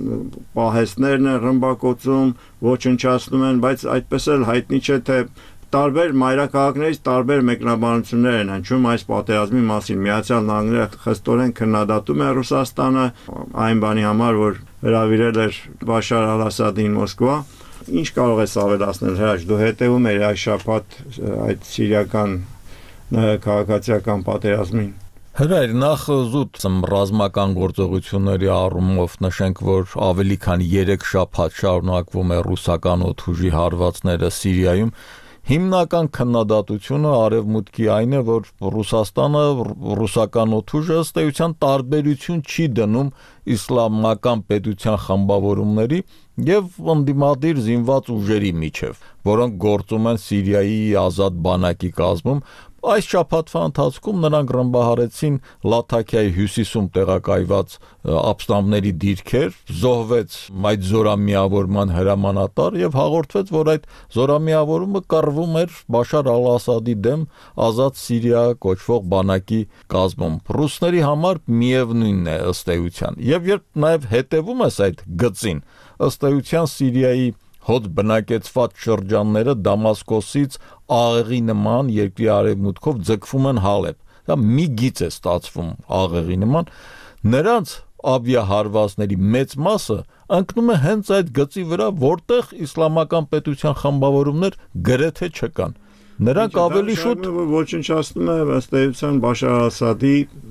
պահեստներն են ռմբակոծում, ոչնչացնում են, բայց այդպես էլ հայտնի չէ, թե տարբեր մայրաքաղաքներից տարբեր մեկնաբանություններ են հնչում այս պատերազմի մասին։ Միացյալ Նահանգները խստորեն քննադատում է Ռուսաստանը այն բանի համար, որ հրավիրել էր Բաշար Ալ-Ասադին Մոսկվա։ Ինչ կարող ես ավելացնել, Հրաչ, դու հետևում ես այս շաբաթ այդ սիրիական քաղաքացիական պատերազմին։ Հրայր, նախ զուտ ռազմական գործողությունների առումով նշենք, որ ավելի քան 3 շաբաթ շարունակվում է ռուսական օդուժի հարվածները Սիրիայում։ Հիմնական քննադատությունը արևմուտքի այն է, որ Ռուսաստանը ռուսական օդուժը ըստ էության տարբերություն չի դնում իսլամական պետության խմբավորումների եւ ընդդիմադիր զինված ուժերի միջև, որոնք գործում են Սիրիայի ազատ բանակի կազմում։ Այս շաբաթվա ընթացքում նրանք ռմբահարեցին Լաթաքիայի հյուսիսում տեղակայված ապստամբների դիրքեր, զոհվեց այդ զորամիավորման հրամանատար եւ հաղորդվեց, որ այդ զորամիավորումը կռվում էր Բաշար Ալ-Ասադի դեմ ազատ Սիրիա կոչվող բանակի կազմում։ Ռուսների համար միևնույնն է ըստ էության։ Եվ երբ նաեւ հետևում ես այդ գծին, ըստ էության Սիրիայի հոտ բնակեցված շրջանները Դամասկոսից աղեղի նման երկրի արևմուտքով ձգվում են Հալեբ։ Դա մի գիծ է ստացվում աղեղի նման։ Նրանց ավիահարվածների մեծ մասը ընկնում է հենց այդ գծի վրա, որտեղ իսլամական պետության խմբավորումներ գրեթե չկան։ Նրանք ավելի շուտ ոչնչացնում է ըստ էության Բաշար Ասադի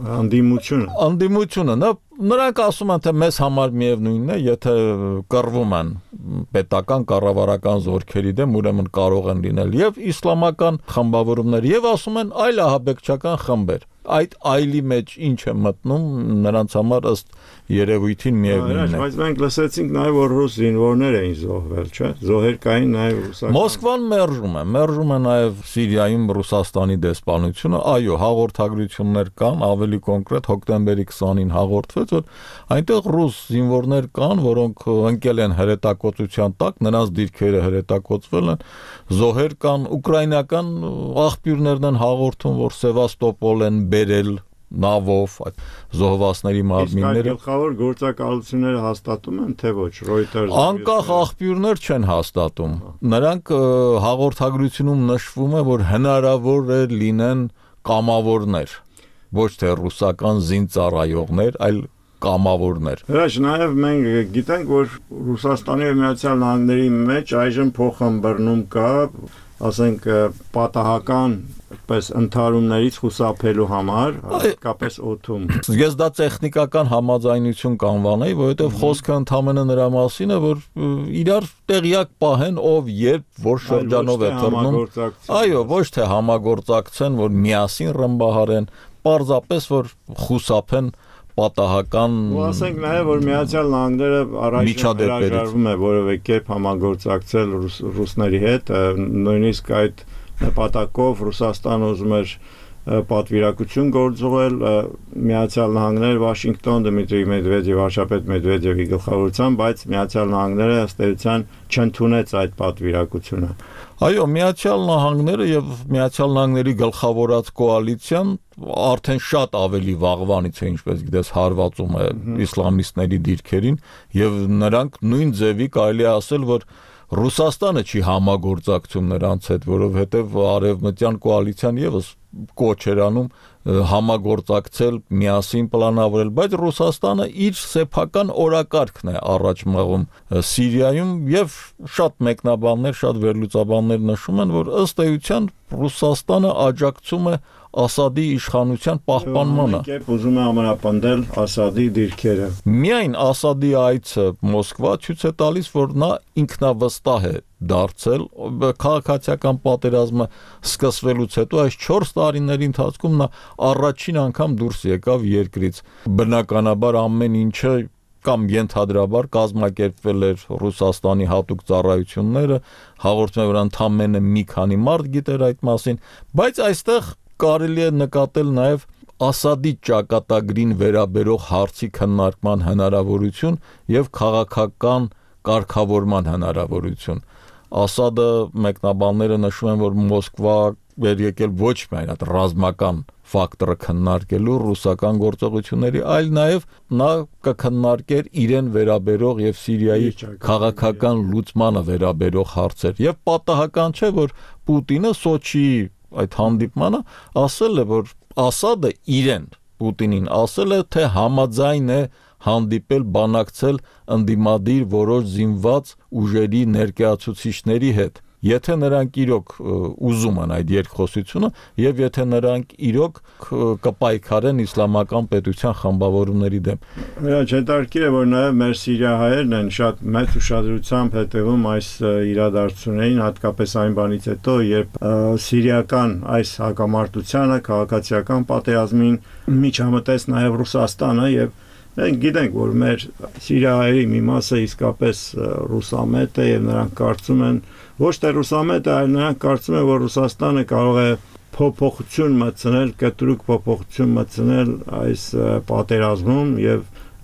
անդիմությունը, նրանք ասում են, թե մեզ համար միևնույնն է, եթե կռվում են պետական կառավարական զորքերի դեմ, ուրեմն կարող են լինել եւ իսլամական խմբավորումներ եւ ասում են այլ ահաբեկչական խմբեր։ Այդ այլի մեջ ինչ է մտնում նրանց համար ըստ երևույթին միևնույնն է։ Բայց մենք լսեցինք նաև որ ռուս զինվորներ էին զոհվել, չէ՞։ Զոհեր կային նաև ռուսական։ Մոսկվան մերժում է նաև Սիրիայում Ռուսաստանի դեսպանությունը, այո, հաղորդագրություններ կան, ավելի կոնկրետ հոկտեմբերի 20-ին հաղորդվեց, որ այնտեղ ռուս զինվորներ կան, որոնք ընկել են հրետակոծության տակ, նրանց դիրքերը հրետակոծվել են, զոհեր կան, ուկրաինական աղբյուրներն են հաղորդում, որ Սևաստոպոլ են բերել նավով այդ զոհվածների մարմինները։ Իսկ գլխավոր գործակալությունները հաստատում են, թե ոչ, Reuters անկախ աղբյուրներ չեն հաստատում։ Նրանք հաղորդագրությունում նշվում է, որ հնարավոր է լինեն կամավորներ, ոչ թե ռուսական զինծառայողներ, այլ կամավորներ։ Հրաշ, նաև մենք գիտենք, որ Ռուսաստանի եւ Միացյալ Նահանգների մեջ այժմ փոխհմբռնում կա, ասենք պատահական այդպես ընդհարումներից խուսափելու համար, հատկապես օդում։ Ես դա տեխնիկական համաձայնություն կանվանեի, որովհետև խոսքը ընդհանրապես նրա մասին է, որ իրար տեղյակ պահեն ով երբ որ շրջանով է թռնում։ Այո, ոչ թե համագործակցեն, որ միասին ռմբահարեն, պարզապես որ խուսափեն պատահական ասենք նաև որ Միացյալ Նահանգները առաջին հրաժարվում է որևէ կերպ համագործակցել ռուսների հետ, նույնիսկ այդ նպատակով Ռուսաստանը ուզում էր պատվիրակություն գործուղել Միացյալ Նահանգներ Վաշինգտոն Դմիտրի Մեդվեդև վարչապետ Մեդվեդևի գլխավորությամբ, բայց Միացյալ Նահանգները ըստ էության չընդունեց այդ պատվիրակությունը։ Այո, Միացյալ Նահանգները եւ Միացյալ Նահանգների գլխավորած կոալիցիան արդեն շատ ավելի վաղվանից է, ինչպես գիտես, հարվածում է իսլամիստների դիրքերին եւ նրանք նույն ձևի կարելի է ասել, որ Ռուսաստանը չի համագործակցում նրանց հետ, որովհետև արևմտյան կոալիցիան եւս կոչ էր անում համագործակցել, միասին պլանավորել, բայց Ռուսաստանը իր սեփական օրակարգն է առաջ մղում Սիրիայում եւ շատ մեկնաբաններ, շատ վերլուծաբաններ նշում են, որ ըստ էության Ռուսաստանը աջակցում է Ասադի իշխանության պահպանմանը։ Կերպ ուզում է ամրապնդել Ասադի դիրքերը։ Միայն Ասադի այցը Մոսկվա ցույց է տալիս, որ նա ինքնավստահ է դարձել, քաղաքացիական պատերազմը սկսվելուց հետո այս 4 տարիների ընթացքում նա առաջին անգամ դուրս եկավ երկրից։ Բնականաբար ամեն ինչը կամ ենթադրաբար կազմակերպվել էր Ռուսաստանի հատուկ ծառայությունները, հաղորդում է որ ընդամենը մի քանի մարդ գիտեր այդ մասին, բայց այստեղ կարելի է նկատել նաև Ասադի ճակատագրին վերաբերող հարցի քննարկման հնարավորություն եւ քաղաքական կարգավորման հնարավորություն։ Ասադը մեկնաբանները նշում են, որ Մոսկվա էր եկել ոչ միայն այդ ռազմական ֆակտորը քննարկելու ռուսական գործողությունների, այլ նաև նա կքննարկեր իրեն վերաբերող եւ Սիրիայի քաղաքական լուծմանը վերաբերող հարցեր։ Եվ պատահական չէ, որ Պուտինը Սոչիի այդ հանդիպմանը ասել է, որ Ասադը իրեն Պուտինին ասել է, թե համաձայն է հանդիպել բանակցել ընդդիմադիր որոշ զինված ուժերի ներկայացուցիչների հետ, եթե նրանք իրոք ուզում են այդ երկխոսությունը եւ եթե նրանք իրոք կպայքարեն իսլամական պետության խմբավորումների դեմ։ Հետաքրքիր է, որ նաեւ մեր սիրիահայերն են շատ մեծ ուշադրությամբ հետևում այս իրադարձություններին, հատկապես այն բանից հետո, երբ սիրիական այս հակամարտությանը, քաղաքացիական պատերազմին միջամտեց նաեւ Ռուսաստանը եւ մենք գիտենք, որ մեր սիրիահայերի մի մասը իսկապես ռուսամետ է եւ նրանք կարծում են ոչ թե ռուսամետ, այլ նրանք կարծում են, որ Ռուսաստանը կարող է փոփոխություն մտցնել, կտրուկ փոփոխություն մտցնել այս պատերազմում եւ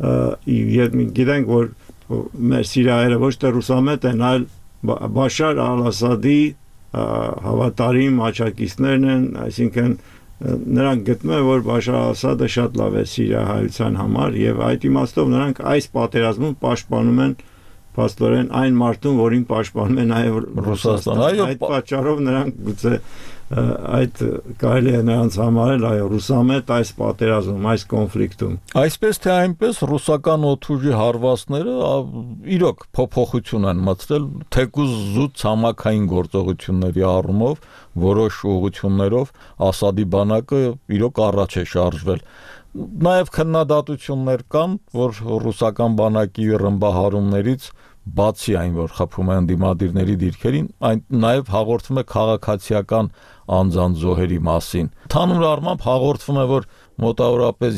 գիտենք, որ մեր սիրիահայերը ոչ թե ռուսամետ են, այլ Բաշար al-Ասադի հավատարիմ աջակիցներն են, այսինքն նրանք գտնում են, որ Բաշար al-Ասադը շատ լավ է սիրիահայության համար եւ այդ իմաստով նրանք այս պատերազմում պաշտպանում են փաստորեն այն մարդուն, որին պաշտպանում է նաև Ռուսաստանը, այո, այդ պատճառով նրանք գուցե այդ կարելի է նրանց համարել այո ռուսամետ այս պատերազմում, այս կոնֆլիկտում։ Այսպես թե այնպես ռուսական օդուժի հարվածները իրոք փոփոխություն են մտցրել թեկուզ զուտ ցամաքային գործողությունների առումով, որոշ ուղղություններով Ասադի բանակը իրոք առաջ է շարժվել։ Նաև քննադատություններ կան, որ ռուսական բանակի ռմբահարումներից բացի այն, որ խփում են դիմադիրների դիրքերին, այն նաև հաղորդվում է քաղաքացիական անձանց զոհերի մասին։ Ընդհանուր առմամբ հաղորդվում է, որ մոտավորապես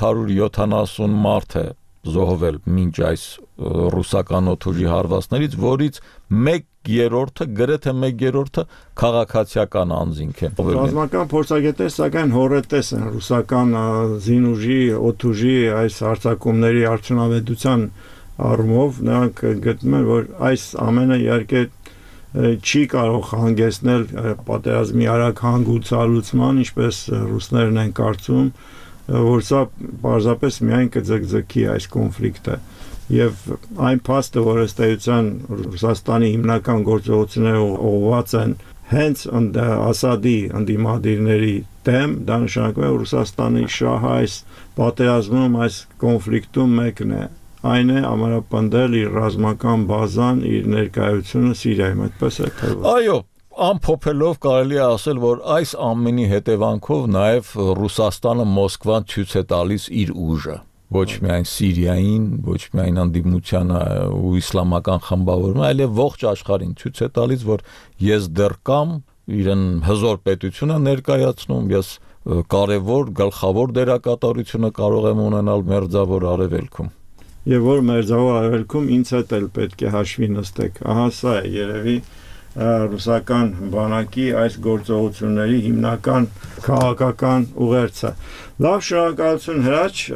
370 մարդ է զոհվել մինչ այս ռուսական օդուժի հարվածներից, որից 1/3-ը, գրեթե 1/3-ը քաղաքացիական անձինք են։ Ռազմական փորձագետներ սակայն հորետես են ռուսական զինուժի, օդուժի այս հարձակումների արդյունավետության առումով, նրանք գտնում են, որ այս ամենը իհարկե չի կարող հանգեցնել պատերազմի արագ հանգուցալուծման, ինչպես ռուսներն են կարծում, որ սա պարզապես միայն կձգձգի այս կոնֆլիկտը։ Եվ այն փաստը, որ ըստ էության Ռուսաստանի հիմնական գործողությունները ուղղված են հենց Ասադի ընդդիմադիրների դեմ, դա նշանակում է, որ Ռուսաստանի շահը այս պատերազմում, այս կոնֆլիկտում մեկն է։ Այն է ամրապնդել իր ռազմական բազան, իր ներկայությունը Սիրիայում, այդպես է թե ոչ։ Այո, ամփոփելով կարելի է ասել, որ այս ամենի հետևանքով նաև Ռուսաստանը Մոսկվան ցույց է տալիս իր ուժը, ոչ միայն Սիրիային, ոչ միայն անդիմությանը ու իսլամական խմբավորումը, այլև ողջ աշխարհին ցույց է տալիս, որ ես դեռ կամ իրեն հզոր պետություն է ներկայացնում, ես կարևոր գլխավոր դերակատարությունը կարող եմ ունենալ մերձավոր արևելքում։ Եվ որ մերձավոր արևելքում ինձ հետ էլ պետք է հաշվի նստեք։ Ահա սա է երևի ռուսական բանակի այս գործողությունների հիմնական քաղաքական ուղերձը։ Լավ, շնորհակալություն Հրաչ։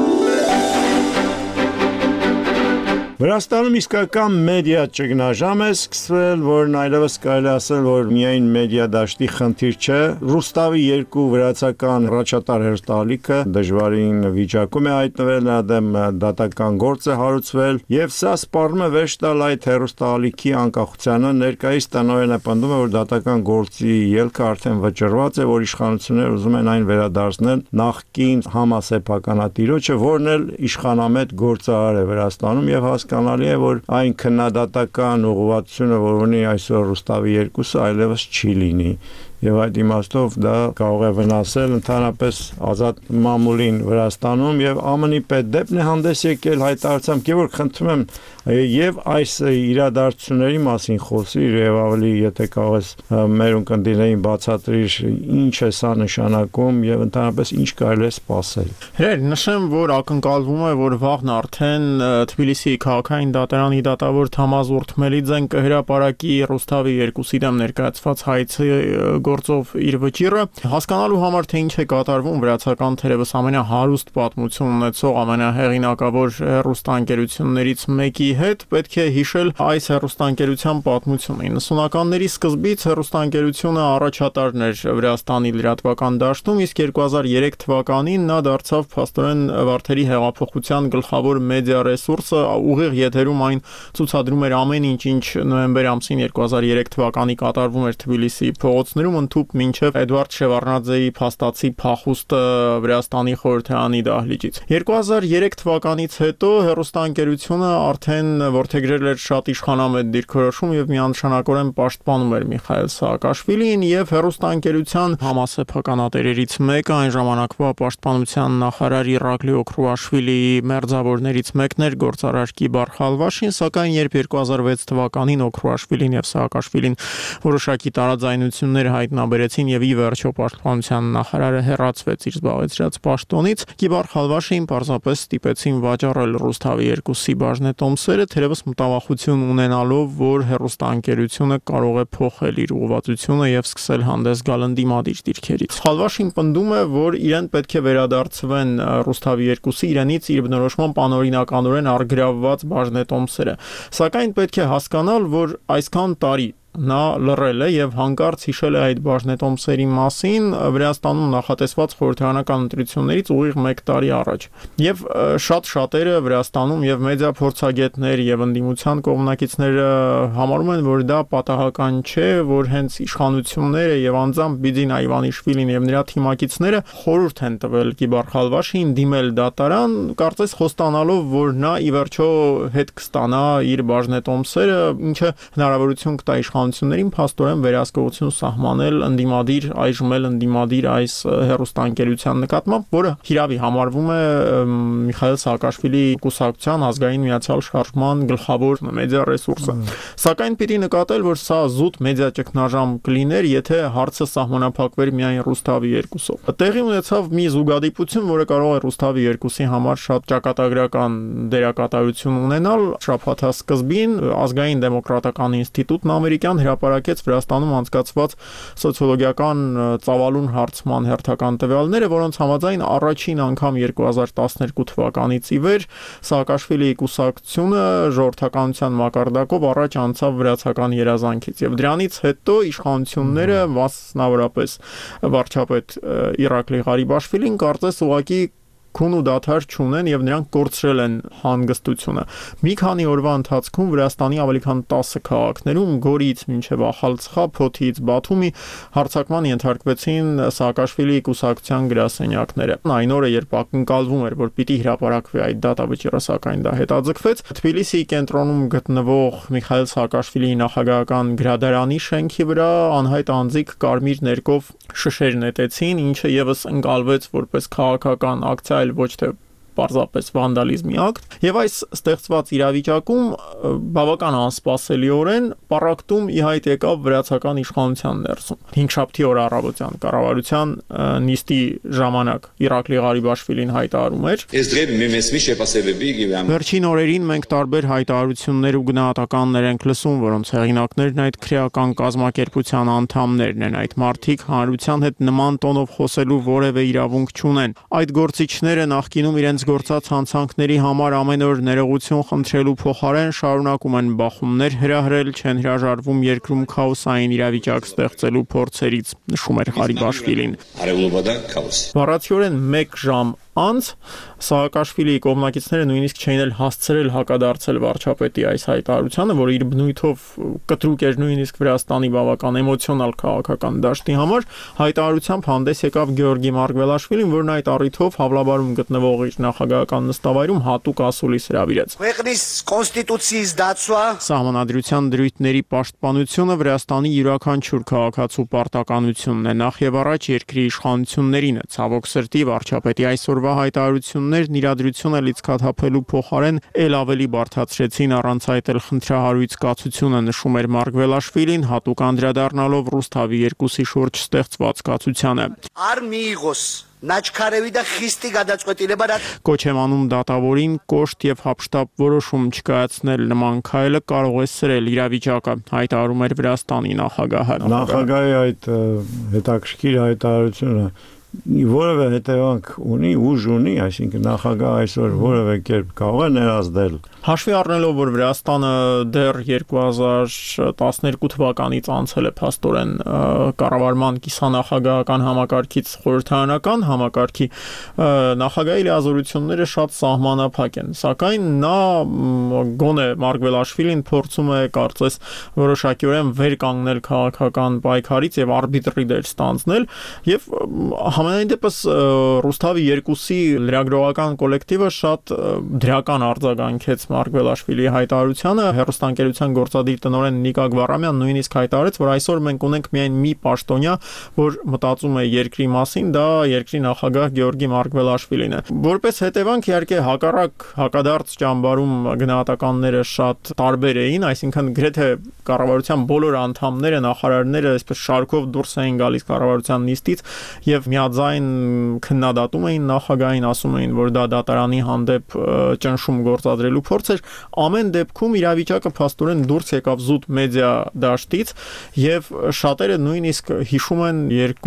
Վրաստանում իսկական մեդիա ճգնաժամ է սկսվել, որն այլևս կարելի ասել, որ միայն մեդիա դաշտի խնդիր չէ։ Ռուստավի 2 վրացական առաջատար հերթալիքը դժվարին վիճակում է հայտնվել, նրա դեմ դատական գործ է հարուցվել, եւ սա սպառնում է վերջ տալ այդ հերթալիքի անկախությանը։ Ներկայիս տնօրենը պնդում է, որ դատական գործի ելքը արդեն վճռված է, որ իշխանությունները ուզում են այն վերադարձնել նախկին համասեփականատիրոջը, որն էլ իշխանամետ գործարար է Վրաստանում եւ կանալի է, որ այն քննադատական ուղղվածությունը, որ ունի այսօր Ռուստավի 2-ը, այլևս չի լինի։ Եվ այդ իմաստով դա կարող է վնասել ընդհանրապես ազատ մամուլին Վրաստանում եւ ԱՄՆ-ի պետդեպն է հանդես եկել հայտարարությամբ, որ խնդրում եմ եւ այս իրադարձությունների մասին խոսիր եւ ավելի եթե կարող ես մեր ունկնդիրներին բացատրիր ինչ է սա նշանակում եւ ընդհանրապես ինչ կարելի է սպասել։ Հրեր, նշեմ, որ ակնկալվում է, որ վաղն արդեն Թբիլիսիի քաղաքային դատարանի դատավոր Թամազ Ուրթմելիձեն կհրապարակի Ռուստավի 2-ի դեմ ներկայացված հայցի գործով իր վճիռը, հասկանալու համար թե ինչ է կատարվում վրացական թերևս ամենահարուստ պատմություն ունեցող ամենահեղինակավոր հեռուստաընկերություններից մեկի հետ, պետք է հիշել այս հեռուստաընկերության պատմությունը։ 90-ականների սկզբից հեռուստաընկերությունը առաջատարն էր Վրաստանի լրատվական դաշտում, իսկ 2003 թվականին նա դարձավ փաստորեն Վարդերի հեղափոխության գլխավոր մեդիա ռեսուրսը, ուղիղ եթերում այն ցուցադրում էր ամեն ինչ նոյեմբեր ամսին 2003 թվականի կատարվում էր Թբիլիսիի փողոցներում ընդཐུպ մինչև Էդվարդ Շևարդնաձեի փաստացի փախուստը Վրաստանի խորհրդարանի դահլիճից։ 2003 թվականից հետո հեռուստաընկերությունը արդեն որդեգրել էր շատ իշխանամետ դիրքորոշում եւ միանշանակորեն պաշտպանում էր Միխայել Սաակաշվիլին եւ հեռուստաընկերության համասեփականատերերից մեկը այն ժամանակվա պաշտպանության նախարար Իրակլի Օքրուաշվիլիի մերձավորներից մեկն էր գործարար Կիբար Խալվաշին, սակայն երբ 2006 թվականին Օքրուաշվիլին եւ Սաակաշվիլին որոշակի տարաձայնություններ հայտնաբերեցին եւ ի վերջո պաշտպանության նախարարը հեռացվեց իր զբաղեցրած պաշտոնից, Կիբար Խալվաշին պարզապես ստիպեցին վաճառել Ռուստավի 2-ի բաժնետոմսերը, թերևս մտավախություն ունենալով, որ հեռուստաընկերությունը կարող է փոխել իր ուղղվածությունը եւ սկսել հանդես գալ ընդդիմադիր դիրքերից։ Խալվաշին պնդում է, որ իրեն պետք է վերադարձվեն Ռուստավի 2-ի իրենից իր բնորոշմամբ անօրինականորեն առգրավված բաժնետոմսերը։ Սակայն պետք է հասկանալ, որ այսքան տարի նա լռել է եւ հանկարծ հիշել է այդ բաժնետոմսերի մասին Վրաստանում նախատեսված խորհրդարանական ընտրություններից ուղիղ 1 տարի առաջ։ Եվ շատերը Վրաստանում եւ մեդիա փորձագետներ եւ ընդդիմության կողմնակիցները համարում են, որ դա պատահական չէ, որ հենց իշխանությունները եւ անձամբ Բիդին Այվանիշվիլին եւ նրա թիմակիցները խորհուրդ են տվել Գիբար Խալվաշին դիմել դատարան, կարծես խոստանալով, որ նա ի վերջո հետ կստանա իր բաժնետոմսերը, ինչը հնարավորություն կտա իշխանություններին փաստորեն վերահսկողություն սահմանել այժմ էլ ընդդիմադիր այս հեռուստաընկերության նկատմամբ, որը հիրավի համարվում է Միխայել Սաակաշվիլի կուսակցության ազգային միացյալ շարժման գլխավոր մեդիա ռեսուրսը։ Սակայն պիտի նկատել, որ սա զուտ մեդիա ճգնաժամ կլիներ, եթե հարցը սահմանափակվեր միայն Ռուսթավի 2-ով։ Տեղի ունեցավ մի զուգադիպություն, որը կարող է Ռուսթավի 2-ի համար շատ ճակատագրական դերակատարություն ունենալ։ Շաբաթասկզբին Ազգային դեմոկրատական ինստիտուտն ամերիկյան հրապարակեց Վրաստանում անցկացված սոցիոլոգիական ծավալուն հարցման հերթական տվյալները, որոնց համաձայն առաջին անգամ 2012 թվականից ի վեր Սաակաշվիլիի կուսակցությունը ժողովրդականության մակարդակով առաջ անցավ վրացական երազանքից եւ դրանից հետո իշխանությունները, մասնավորապես վարչապետ Իրակլի Ղարիբաշվիլին, կարծես ուղղակի քուն ու դադար չունեն եւ նրանք կորցրել են հանգստությունը։ Մի քանի օրվա ընթացքում Վրաստանի ավելի քան 10 քաղաքներում Գորից մինչեւ Ախալցխա, Փոթից Բաթումի հարձակման ենթարկվեցին Սաակաշվիլիի կուսակցության գրասենյակները։ Այն օրը, երբ ակնկալվում էր, որ պիտի հրապարակվի այդ դատավճիռը, սակայն դա հետաձգվեց։ Թբիլիսիի կենտրոնում գտնվող Միխայել Սաակաշվիլիի նախագահական գրադարանի շենքի վրա անհայտ անձիկ կարմիր ներկով շշեր նետեցին, ինչը եւս ընկալվեց որպես քաղաքական ակցիա, ոչ թե պարզապես վանդալիզմի ակտ, եւ այս ստեղծված իրավիճակում բավական անսպասելիորեն պառակտում ի հայտ եկավ վրացական իշխանության ներսում։ 5-շաբթի օր առավոտյան կառավարության նիստի ժամանակ Իրակլի Ղարիբաշվիլին հայտարարում էր. Վերջին օրերին մենք տարբեր հայտարարություններ ու գնահատականներ ենք լսում, որոնց հեղինակներն այդ քրեական կազմակերպության անդամներն են։ Այդ մարդիկ հանրության հետ նման տոնով խոսելու որևէ իրավունք չունեն։ Այդ գործիչները նախկինում իրենց գործած հանցանքների համար ամեն օր ներողություն խնդրելու փոխարեն շարունակում են բախումներ հրահրել, չեն հրաժարվում երկրում քաոսային իրավիճակ ստեղծելու փորձերից, նշում էր Ղարիբաշվիլին։ Բառացիորեն 1 ժամ անց Սաակաշվիլիի կողմնակիցները նույնիսկ չէին էլ հասցրել հակադարձել վարչապետի այս հայտարարությանը, որը իր բնույթով կտրուկ էր նույնիսկ Վրաստանի բավական էմոցիոնալ քաղաքական դաշտի համար։ Հայտարարությամբ հանդես եկավ Գեորգի Մարգվելաշվիլին, որն այդ առիթով Հավլաբարում գտնվող իր նախագահական նստավայրում հատուկ ասուլիս հրավիրեց։ Սահմանադրության դրույթների պաշտպանությունը Վրաստանի յուրաքանչյուր քաղաքացու պարտականությունն է, նախ եւ առաջ երկրի իշխանություններին է։ Ցավոք սրտի վարչապետի այսօրվա հայտարարություններն իրադրությունը լիցքաթափելու փոխարեն ել ավելի բարդացրեցին առանց այդ էլ խնդրահարույց կացությունը, նշում էր Մարգվելաշվիլին, հատուկ անդրադառնալով Ռուսթավի 2-ի շուրջ ստեղծված կացությանը։ Կոչ եմ անում դատավորին կոշտ եւ հափշտապ որոշում չկայացնել, նման քայլը կարող է սրել իրավիճակը, հայտարարում էր Վրաստանի նախագահը։ Նախագահի այդ հետաքրքիր հայտարարությունը որևէ հետևանք ունի, ուժ ունի, այսինքն նախագահ այսօր որևէ կերպ կարող է ներազդել։ Հաշվի առնելով, որ Վրաստանը դեռ 2012 թվականից անցել է փաստորեն կառավարման կիսանախագահական համակարգից խորհրդարանական համակարգի, նախագահի լիազորությունները շատ սահմանափակ են, սակայն նա գոնե Մարգվելաշվիլին փորձում է կարծես որոշակիորեն վեր կանգնել քաղաքական պայքարից եւ արբիտրի դեր ստանձնել եւ Համենայն դեպս Ռուսթավի 2-ի լրագրողական կոլեկտիվը շատ դրական արձագանքեց Մարգվելաշվիլիի հայտարարությանը։ Հեռուստաընկերության գործադիր տնօրեն Նիկա Գվարամյան նույնիսկ հայտարարեց, որ այսօր մենք ունենք միայն մի պաշտոնյա, որ մտածում է երկրի մասին, դա երկրի նախագահ Գեորգի Մարգվելաշվիլին է։ Որպես հետևանք, իհարկե, հակադարձ ճամբարում գնահատականները շատ տարբեր էին, այսինքն գրեթե կառավարության բոլոր անդամները, նախարարները այսպես շարքով դուրս էին գալիս կառավարության նիստից եւ միաձայն քննադատում էին նախագահին, ասում էին, որ դա դատարանի հանդեպ ճնշում գործադրելու փորձ էր, ամեն դեպքում իրավիճակը փաստորեն դուրս եկավ զուտ մեդիա դաշտից եւ շատերը նույնիսկ հիշում են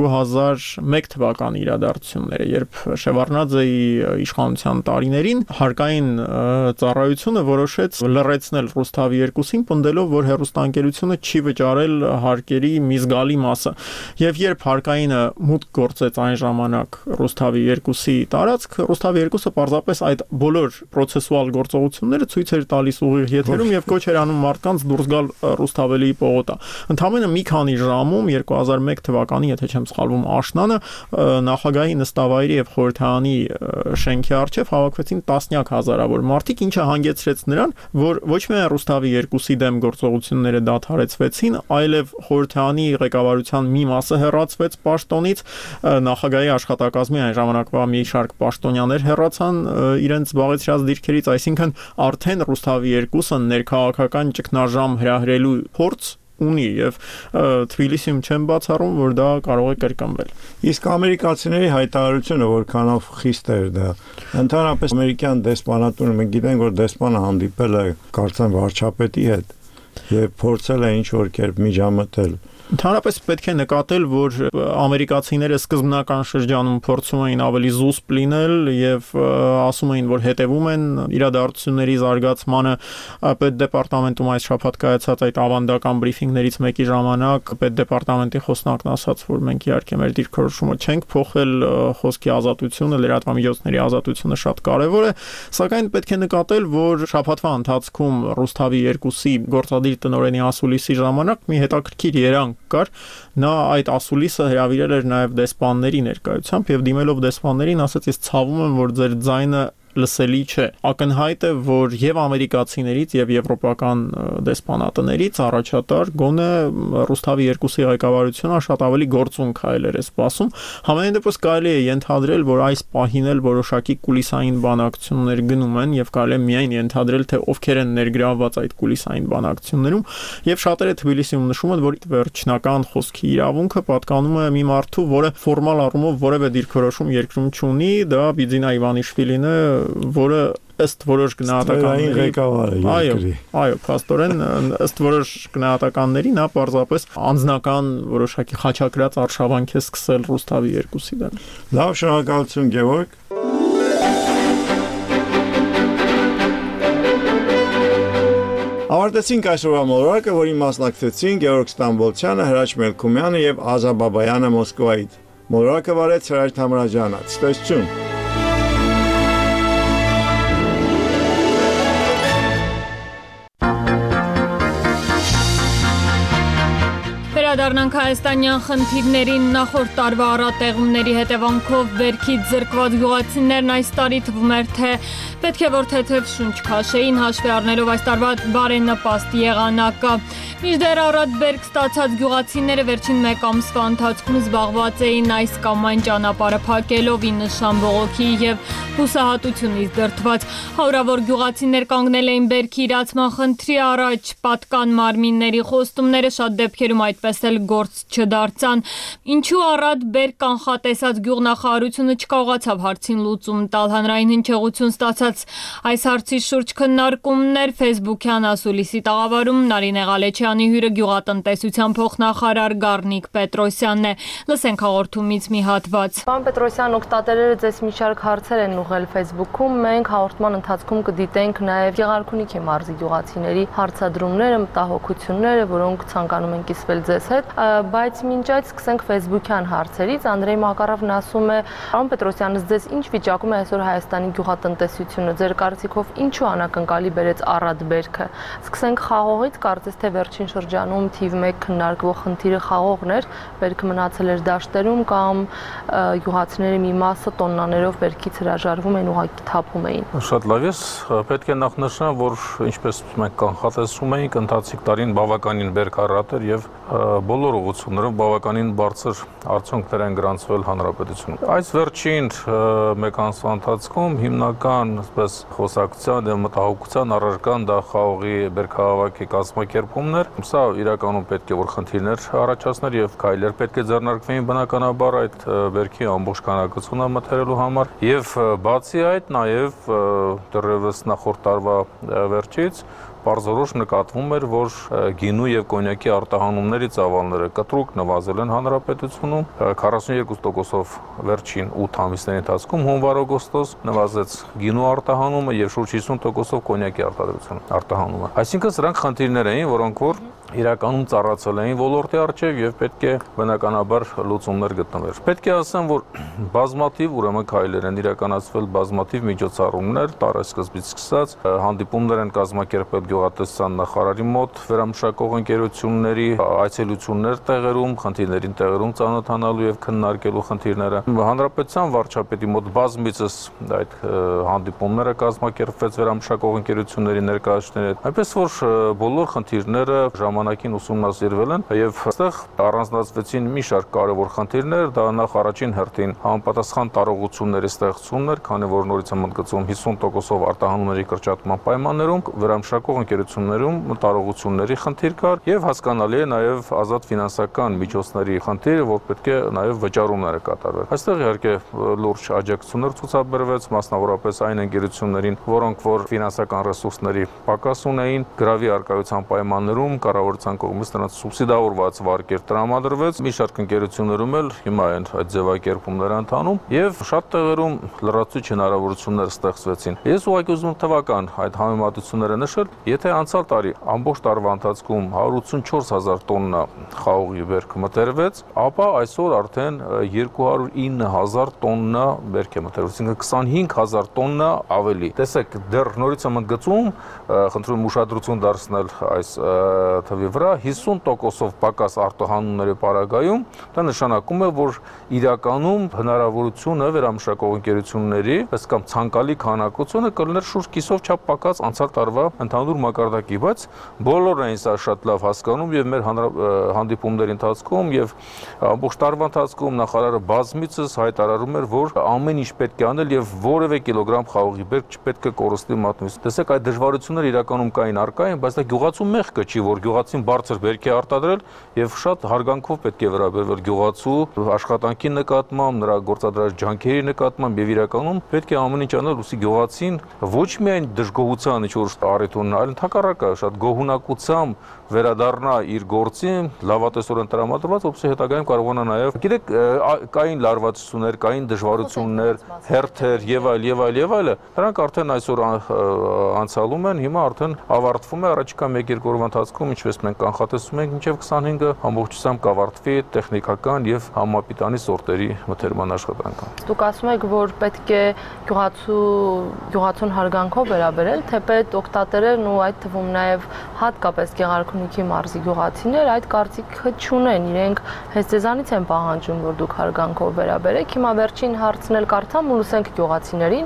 2001 թվականի իրադարձությունները, երբ Շևարդնաձեի իշխանության տարիներին հարկային ծառայությունը որոշեց լրացնել Ռուսթավի 2-ին, պնդելով, որ հեռուստաընկերությունը չի վճարել հարկերի մի զգալի մասը։ Եվ երբ հարկայինը մուտք գործեց այն ժամանակ Ռուսթավի 2-ի տարածք, Ռուսթավի 2-ը պարզապես այդ բոլոր պրոցեսուալ գործողությունները ցույց էր տալիս ուղիղ եթերում եւ կոչ էր անում մարդկանց դուրս գալ Ռուսթավելի պողոտա։ Ընդամենը մի քանի ժամում 2001 թվականի, եթե չեմ սխալվում, աշնանը նախագահի նստավայրի եւ խորհրդարանի շենքի առջեւ հավաքվեցին տասնյակ հազարավոր մարդիկ, ինչը հանգեցրեց նրան, որ ոչ միայն Ռուսթավի 2-ի դեմ գործողությունները դադարեցվեցին, այլև խորհրդարանի ղեկավարության մի մասը հեռացվեց պաշտոնից, նախագահի աշխատակազմի այն ժամանակվա մի շարք պաշտոնյաներ հեռացան իրենց զբաղեցրած դիրքերից, այսինքն արդեն Ռուսթավի 2-ը ներքաղաքական ճգնաժամ հրահրելու փորձ ունի եւ Թբիլիսիում չեմ բացառում, որ դա կարող է կրկնվել։ Իսկ ամերիկացիների հայտարարությունը որքանով խիստ էր դա։ Ընդհանրապես ամերիկյան դեսպանատունը մենք գիտենք, որ դեսպանը հանդիպել է կարծեմ վարչապետի հետ եւ փորձել է ինչ-որ կերպ միջամտել։ Ընդհանրապես պետք է նկատել, որ ամերիկացիները սկզբնական շրջանում փորձում էին ավելի զուսպ լինել եւ ասում էին, որ հետևում են իրադարձությունների զարգացմանը։ Պետդեպարտամենտում այս շաբաթ կայացած այդ ավանդական բրիֆինգներից մեկի ժամանակ պետդեպարտամենտի խոսնակն ասաց, որ մենք իհարկե մեր դիրքորոշումը չենք փոխել, խոսքի ազատությունը, լրատվամիջոցների ազատությունը շատ կարեւոր է, սակայն պետք է նկատել, որ շաբաթվա ընթացքում Ռուսթավի 2-ի գործադիր տնօրենի ասուլիսի ժամանակ մի հետաքրքիր երանգ կար, նա այդ ասուլիսը հրավիրել էր նաև դեսպանների ներկայությամբ եւ դիմելով դեսպաններին ասաց, ես ցավում եմ, որ ձեր ձայնը լսելի չէ։ Ակնհայտ է, որ եւ ամերիկացիներից եւ եվրոպական դեսպանատներից առաջատար գոնե Ռուսթավի 2-ի ղեկավարությունը շատ ավելի գործուն քայլեր է սպասում։ Համենայն դեպս կարելի է ենթադրել, որ այս պահին էլ որոշակի կուլիսային բանակցություններ գնում են եւ կարելի է միայն ենթադրել, թե ովքեր են ներգրավված այդ կուլիսային բանակցություններում եւ շատերը Թբիլիսիում նշում են, որ վերջնական խոսքի իրավունքը պատկանում է մի մարդու, որը ֆորմալ առումով որևէ դիրքորոշում երկրում չունի, դա Բիձինա Իվանիշվիլին է, որը ըստ որոշ գնահատականների ղեկավարը երկրի։ Այո, փաստորեն ըստ որոշ գնահատականների նա պարզապես անձնական որոշակի խաչակրած արշավանք է սկսել Ռուսթավի 2-ի դեմ։ Լավ, շնորհակալություն Գևորգ։ Ավարտեցինք այսօրվա մոլորակը, որի մասնակցեցին Գևորգ Ստամբոլցյանը, Հրաչ Մելքումյանը եւ Ազա Բաբայանը Մոսկվայից։ Մոլորակը վարեց Հրաչ Թամրաջյանը։ Ցտեսություն։ Վերադառնանք հայաստանյան խնդիրներին։ Նախորդ տարվա առատեղումների հետևանքով վերքից զրկված գյուղացիներն այս տարի թվում էր, թե պետք է որ թեթև շունչ քաշեին, հաշվի առնելով այս տարվա բարենպաստ եղանակը։ Մինչդեռ առատ բերք ստացած գյուղացիները վերջին մեկ ամսվա ընթացքում զբաղված էին այս կամ այն ճանապարհը փակելով ի նշան բողոքի եւ հուսահատությունից դրդված։ Հարյուրավոր գյուղացիներ կանգնել էին բերքի իրացման խնդրի առաջ, պատկան մարմինների խոստումները շատ դեպքերում այդպես էլ գործ չդարձան։ Ինչու առատ բերք կանխատեսած գյուղնախարարությունը չկարողացավ հարցին լուծում տալ։ Հանրային հնչեղություն ստացած այս հարցի շուրջ քննարկումներ Facebook-յան ասուլիսի տաղավարում Նարինե Ղալեչյանի հյուրը գյուղատնտեսության փոխնախարար Գառնիկ Պետրոսյանն է։ Լսենք հաղորդումից մի հատված։ Պարոն Պետրոսյան, օգտատերերը ձեզ մի շարք հարցեր են ուղղել Facebook-ում։ Մենք հաղորդման ընթացքում կդիտենք նաև Գեղարքունիքի մարզի գյուղացիների հարցադրումները, մտահոգությունները, որոնք ցանկանում են կիսվել ձեզ հետ, բայց մինչ այդ սկսենք Facebook-յան հարցերից։ Անդրեյ Մակարովն ասում է. Պարոն Պետրոսյան, ձեզ ինչ վիճակում է այսօր Հայաստանի գյուղատնտեսությունը։ Ձեր կարծիքով ինչու անակնկալի բերեց առատ բերքը։ Սկսենք խաղողից, կարծես թե վերջին շրջանում թիվ 1 քննարկվող խնդիրը խաղողն էր, բերքը մնացել էր դաշտերում կամ գյուղացիների մի մասը տոննաներով բերքից հրաժարվում էին, ուղղակի թափում էին։ Շատ լավ է, պետք է նախ նշեմ, որ ինչպես մենք կանխատեսում էինք, ընթացիկ տարին բավականին բերք առատ էր եւ բոլոր ուղղություններով բավականին բարձր արդյունքներ են գրանցվել հանրապետությունում։ Այս վերջին մեկ ամսվա ընթացքում հիմնական այսպես խոսակցության եւ մտահոգության առարկան դա խաղողի բերքահավաքի կազմակերպումներ։ Սա իրականում պետք է որ խնդիրներ առաջացներ եւ քայլեր պետք է ձեռնարկվեին բնականաբար այդ բերքի ամբողջ քանակությունը մթերելու համար եւ բացի այդ նաեւ դեռևս նախորդ տարվա վերջից Պարզորոշ նկատվում էր, որ գինու եւ կոնյակի արտահանումների ծավալները կտրուկ նվազել են հանրապետությունում 42%-ով վերջին 8 ամիսների ընթացքում հունվար-օգոստոս նվազեց գինու արտահանումը եւ շուրջ 50%-ով կոնյակի արտահանումը։ Այսինքն սրանք խնդիրներ էին, որոնք որ իրականում ծառացել էին ոլորտի առջև եւ պետք է բնականաբար լուծումներ գտնվեր։ Պետք է ասեմ, որ բազմաթիվ ուրեմն քայլեր են իրականացվել, բազմաթիվ միջոցառումներ տարեսկզբից սկսած, հանդիպումներ են կազմակերպել գյուղատնտեսության նախարարի մոտ վերամշակող ընկերությունների, այցելություններ տեղերում, խնդիրներին տեղերում ծանոթանալու եւ քննարկելու խնդիրները։ Հանրապետության վարչապետի մոտ բազմիցս այդ հանդիպումները կազմակերպվեց վերամշակող ընկերությունների ներկայացուցիչների հետ, այնպես որ բոլոր խնդիրները ժամանակին ուսումնասիրվել են եւ այստեղ առանձնացվեցին մի շարք կարևոր խնդիրներ, դա նախ առաջին հերթին համապատասխան տարողությունների ստեղծումն էր, քանի որ նորից եմ ընդգծում 50%-ով արտահանումների կրճատման պայմաններում վերամշակող ընկերություններում տարողությունների խնդիր կար եւ հասկանալի է նաեւ ազատ ֆինանսական միջոցների խնդիրը, որ պետք է նաեւ վճարումները կատարվեն։ Այստեղ իհարկե լուրջ աջակցություններ ցուցաբերվեց, մասնավորապես այն ընկերություններին, որոնք որ ֆինանսական ռեսուրսների պակաս ունեին, գրավի արկայության պայմաններում կառավարության կողմից նրանց սուբսիդավորված վարկեր տրամադրվեց։ Մի շարք ընկերություններում էլ հիմա են այդ ձևակերպումները ընթանում եւ շատ տեղերում լրացուցիչ հնարավորություններ ստեղծվեցին։ Ես ուղղակի ուզում եմ թվական այդ համեմատությունները նշել, եթե անցյալ տարի ամբողջ տարվա ընթացքում 184,000 տոննա խաղողի բերք մտերվեց, ապա այսօր արդեն 209,000 տոննա բերք է մտերվել, այսինքն 25,000 տոննա ավելի։ Տեսեք, դեռ նորից եմ ընդգծում, խնդրում եմ ուշադրություն դարձնել այս թվի վրա 50%-ով պակաս արտահանումների պարագայում, դա նշանակում է, որ իրականում հնարավորությունը վերամշակող ընկերությունների, ըստ կամ ցանկալի քանակությունը կլիներ շուրջ կիսով չափ պակաս անցյալ տարվա ընդհանուր մակարդակի, բայց բոլորն էին սա շատ լավ հասկանում եւ մեր հանդիպումների ընթացքում եւ ամբողջ տարվա ընթացքում նախարարը բազմիցս հայտարարում էր, որ ամեն ինչ պետք է անել եւ որևէ կիլոգրամ խաղողի բերք չպետք է կորստի մատնվի։ Տեսեք, այդ դժվարությունները իրականում կային առկա են, բայց դա գյուղացու մեղքը չի, որ գյուղացին բարձր բերք է արտադրել եւ շատ հարգանքով պետք է վերաբերվել գյուղացու աշխատանքի նկատմամբ, նրա գործադրած ջանքերի նկատմամբ եւ իրականում պետք է ամեն ինչ անել, ուսի գյուղացին ոչ միայն դժգոհության ինչ որ առիթ ունենա, այլ ընդհակառակը շատ գոհունակությամբ վերադառնա իր գործին, լավատեսորեն տրամադրված, որպեսզի հետագայում կարողանա նաեւ, գիտեք, կային լարվածություններ, կային դժվարություններ, հերթեր եւ այլ, դրանք արդեն այսօր անցալում են, հիմա արդեն ավարտվում է առաջիկա 1-2 օրվա ընթացքում, ինչպես մենք կանխատեսում ենք, մինչև 25-ը ամբողջությամբ կավարտվի տեխնիկական եւ համապիտանի սորտերի մթերման աշխատանքը։ Դուք ասում եք, որ պետք է գյուղացուն հարգանքով վերաբերել, թեպետ օգտատերերն ու այդ թվում նաեւ հատկապես Գեղարքունիքի մարզի գյուղացիներ այդ կարծիքը չունեն, իրենք հենց ձեզանից են պահանջում, որ դուք հարգանքով վերաբերեք։ Հիմա վերջին հարցն էլ կարդամ ու լսենք գյուղացիներին։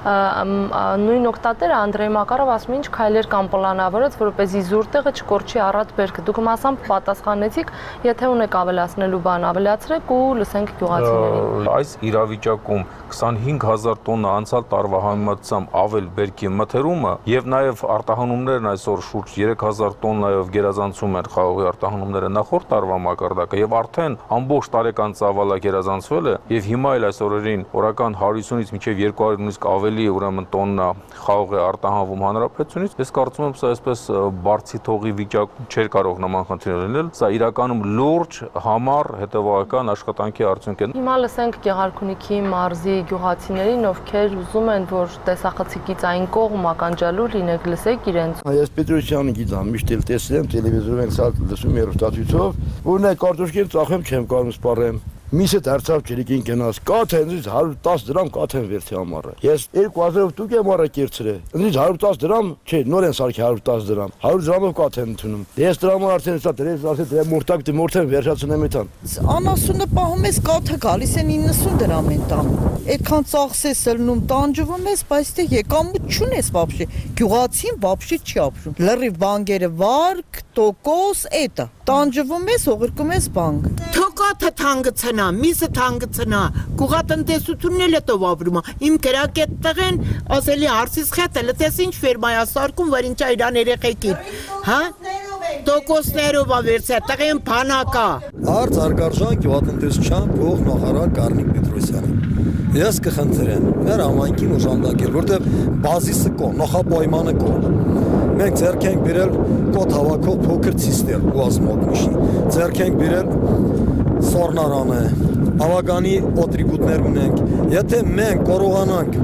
Նույն օգտատերը Անդրեյ Մակարով ասում է, ինչ քայլեր կան պլանավորած, որպեսզի զուր տեղը չկորչի առատ բերքը։ Դուք մասամբ պատասխանեցիք, եթե ունեք ավելացնելու բան, ավելացրեք ու լսենք գյուղացիներին։ Այս իրավիճակում 25,000 տոննա անցյալ տարվա համեմատությամբ ավել բերքի մթերումը եւ նաեւ արտահանումներն այսօր շուրջ 3,000 տոննայով գերազանցում են խաղողի արտահանումները նախորդ տարվա մակարդակը եւ արդեն ամբողջ տարեկան ծավալը գերազանցվել է եւ հիմա էլ այս օրերին օրական 150-ից մինչեւ 200 նույնիսկ ավելի ուրեմն տոննա խաղող է արտահանվում հանրապետությունից։ Ես կարծում եմ սա այսպես բարձի թողի վիճակում չէր կարող նման խնդիրներ լինել։ Սա իրականում լուրջ, համառ, հետևողական աշխատանքի արդյունք է։ Հիմա լսենք Գեղարքունիքի մարզի գյուղացիներին, ովքեր ուզում են, որ տեսախցիկից այն կողմ ականջալուր լինեք, լսեք իրենց։ Ես Պետրոսյանը գիտեմ, միշտ էլ տեսել եմ տելևիզորում, ցած լսում եմ հեռուստացույցով, որ նա կարտոշկեն ծախեմ չեմ կարող սպառեմ։ միսը դարձավ ջրիկին գնաց, կա թե ինձ 110 դրամ կա թե վերցի համարը։ Ես 2000 տուկ եմ առա կերցրել։ Ինձ 110 դրամ, չէ, նոր են սարքի 110 դրամ։ 100 դրամով կա թե ընդունում։ Ես դրամը արդեն սա դրես, ասել դե մորտակ դե վերջացնեմ այդան։ Անասունը պահում ես կաթը գալիս են 90 դրամ են տան։ Այդքան ծախսես ելնում տանջվում ես, բայց դե եկամուտ չունես вообще։ Գյուղացին вообще չի ապրում։ Լրիվ բանկերը վարկ, տոկոս, էտա։ Տանջվում ես, օղրկում ես բանկ։ Թոկաթը թանգցնա, միսը թանգցնա, գյուղատնտեսությունն էլ է ապրում։ Իմ գրակետ տղեն ասելի հարսից խետել, տես ինչ ֆերմայա սարկում, որ ինչա իրան երեխեքին, հա? Տոկոսներով ավերցա, տղեն փանակա։ Արդ արգարժան գյուղատնտեսության փոխնախարար Գառնիկ Պետրոսյանը։ Ես կխնդրեմ, մեր համայնքին օժանդակել, որտեղ բազիսը կո, նախապայմանը կո։ Մենք ձեռք ենք բերել կոթ հավաքող փոքր ցիստեր գազմոկմիշի։ Ձեռք ենք բերել սորնարանը, ավագանի ատրիբուտներ ունենք։ Եթե մենք կարողանանք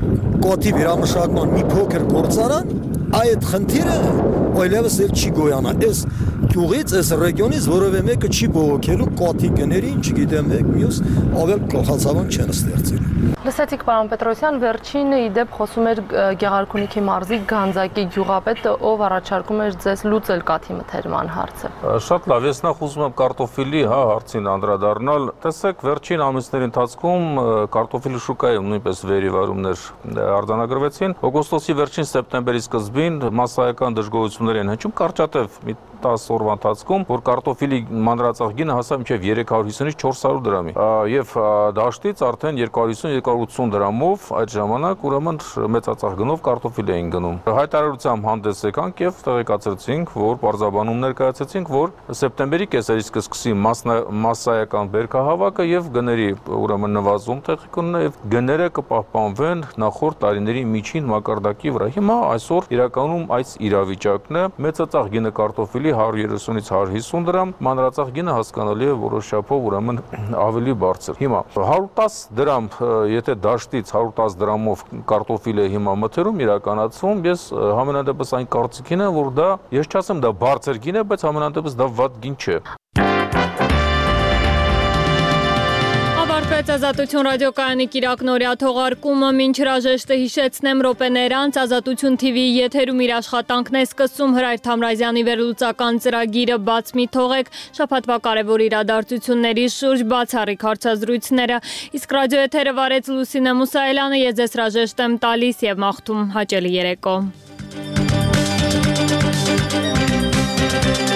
կոթի վերամշակման մի փոքր գործարան, այդ խնդիրը այլևս էլ չի գոյանա։ Այս գյուղից, այս ռեգիոնից որևէ մեկը չի բողոքելու կոթի գներին, չգիտեմ մեկ մյուս ավել կողացավան չեն ստեղծել։ Լսեցիք պարոն Պետրոսյան, վերջին իդեպ խոսում էր Գեղարքունիքի մարզի Գանձակի գյուղապետը, ով առաջարկում էր ձեզ լուծել կաթի մթերման հարցը։ Շատ լավ, ես նախ ուզում եմ կարտոֆիլի հարցին անդրադառնալ։ Տեսեք, վերջին ամիսների ընթացքում կարտոֆիլի շուկայում նույնպես վերիվարումներ արձանագրվեցին։ Օգոստոսի վերջին սեպտեմբերի սկզբին մասսայական դժգոհություններ են հնչում կարճատև մի 10 օրվա ընթացքում, որ կարտոֆիլի մանրածախ գինը հասավ մինչև 350-ից 400 դրամի։ Եվ դաշտից արդեն 250-280 դրամով այդ ժամանակ ուրեմն մեծածախ գնով կարտոֆիլ էին գնում։ Հայտարարությամբ հանդես եկանք եւ տեղեկացրեցինք, որ պարզաբանում ներկայացրեցինք, որ սեպտեմբերի կեսերից կսկսի մասսայական բերքահավաքը եւ գների ուրեմն նվազում տեղի կունենա եւ գները կպահպանվեն նախորդ տարիների միջին մակարդակի վրա։ Հիմա այսօր իրականում այս իրավիճակն է, մեծածախ գինը կարտոֆիլի 130-ից 150 դրամ, մանրածախ գինը հասկանալի է որոշ չափով ուրեմն ավելի բարձր։ Հիմա 110 դրամ, եթե դաշտից 110 դրամով կարտոֆիլ է հիմա մթերում իրականացվում, ես համենայնդեպս այն կարծիքին եմ, որ դա, ես չասեմ դա բարձր գին է, բայց համենայնդեպս դա վատ գին չէ։ Ավարտվեց Ազատություն ռադիոկայանի կիրակնօրյա թողարկումը, մինչ հրաժեշտը հիշեցնեմ րոպեներ անց Ազատություն TV-ի եթերում իր աշխատանքն է սկսում Հրայր Թամրազյանի վերլուծական ծրագիրը բաց մի թողեք, շաբաթվա կարևոր իրադարձությունների շուրջ բացառիկ հարցազրույցները, իսկ ռադիոեթերը վարեց Լուսինե Մուսայելյանը, ես ձեզ հրաժեշտ եմ տալիս եւ մաղթում հաճելի երեկո։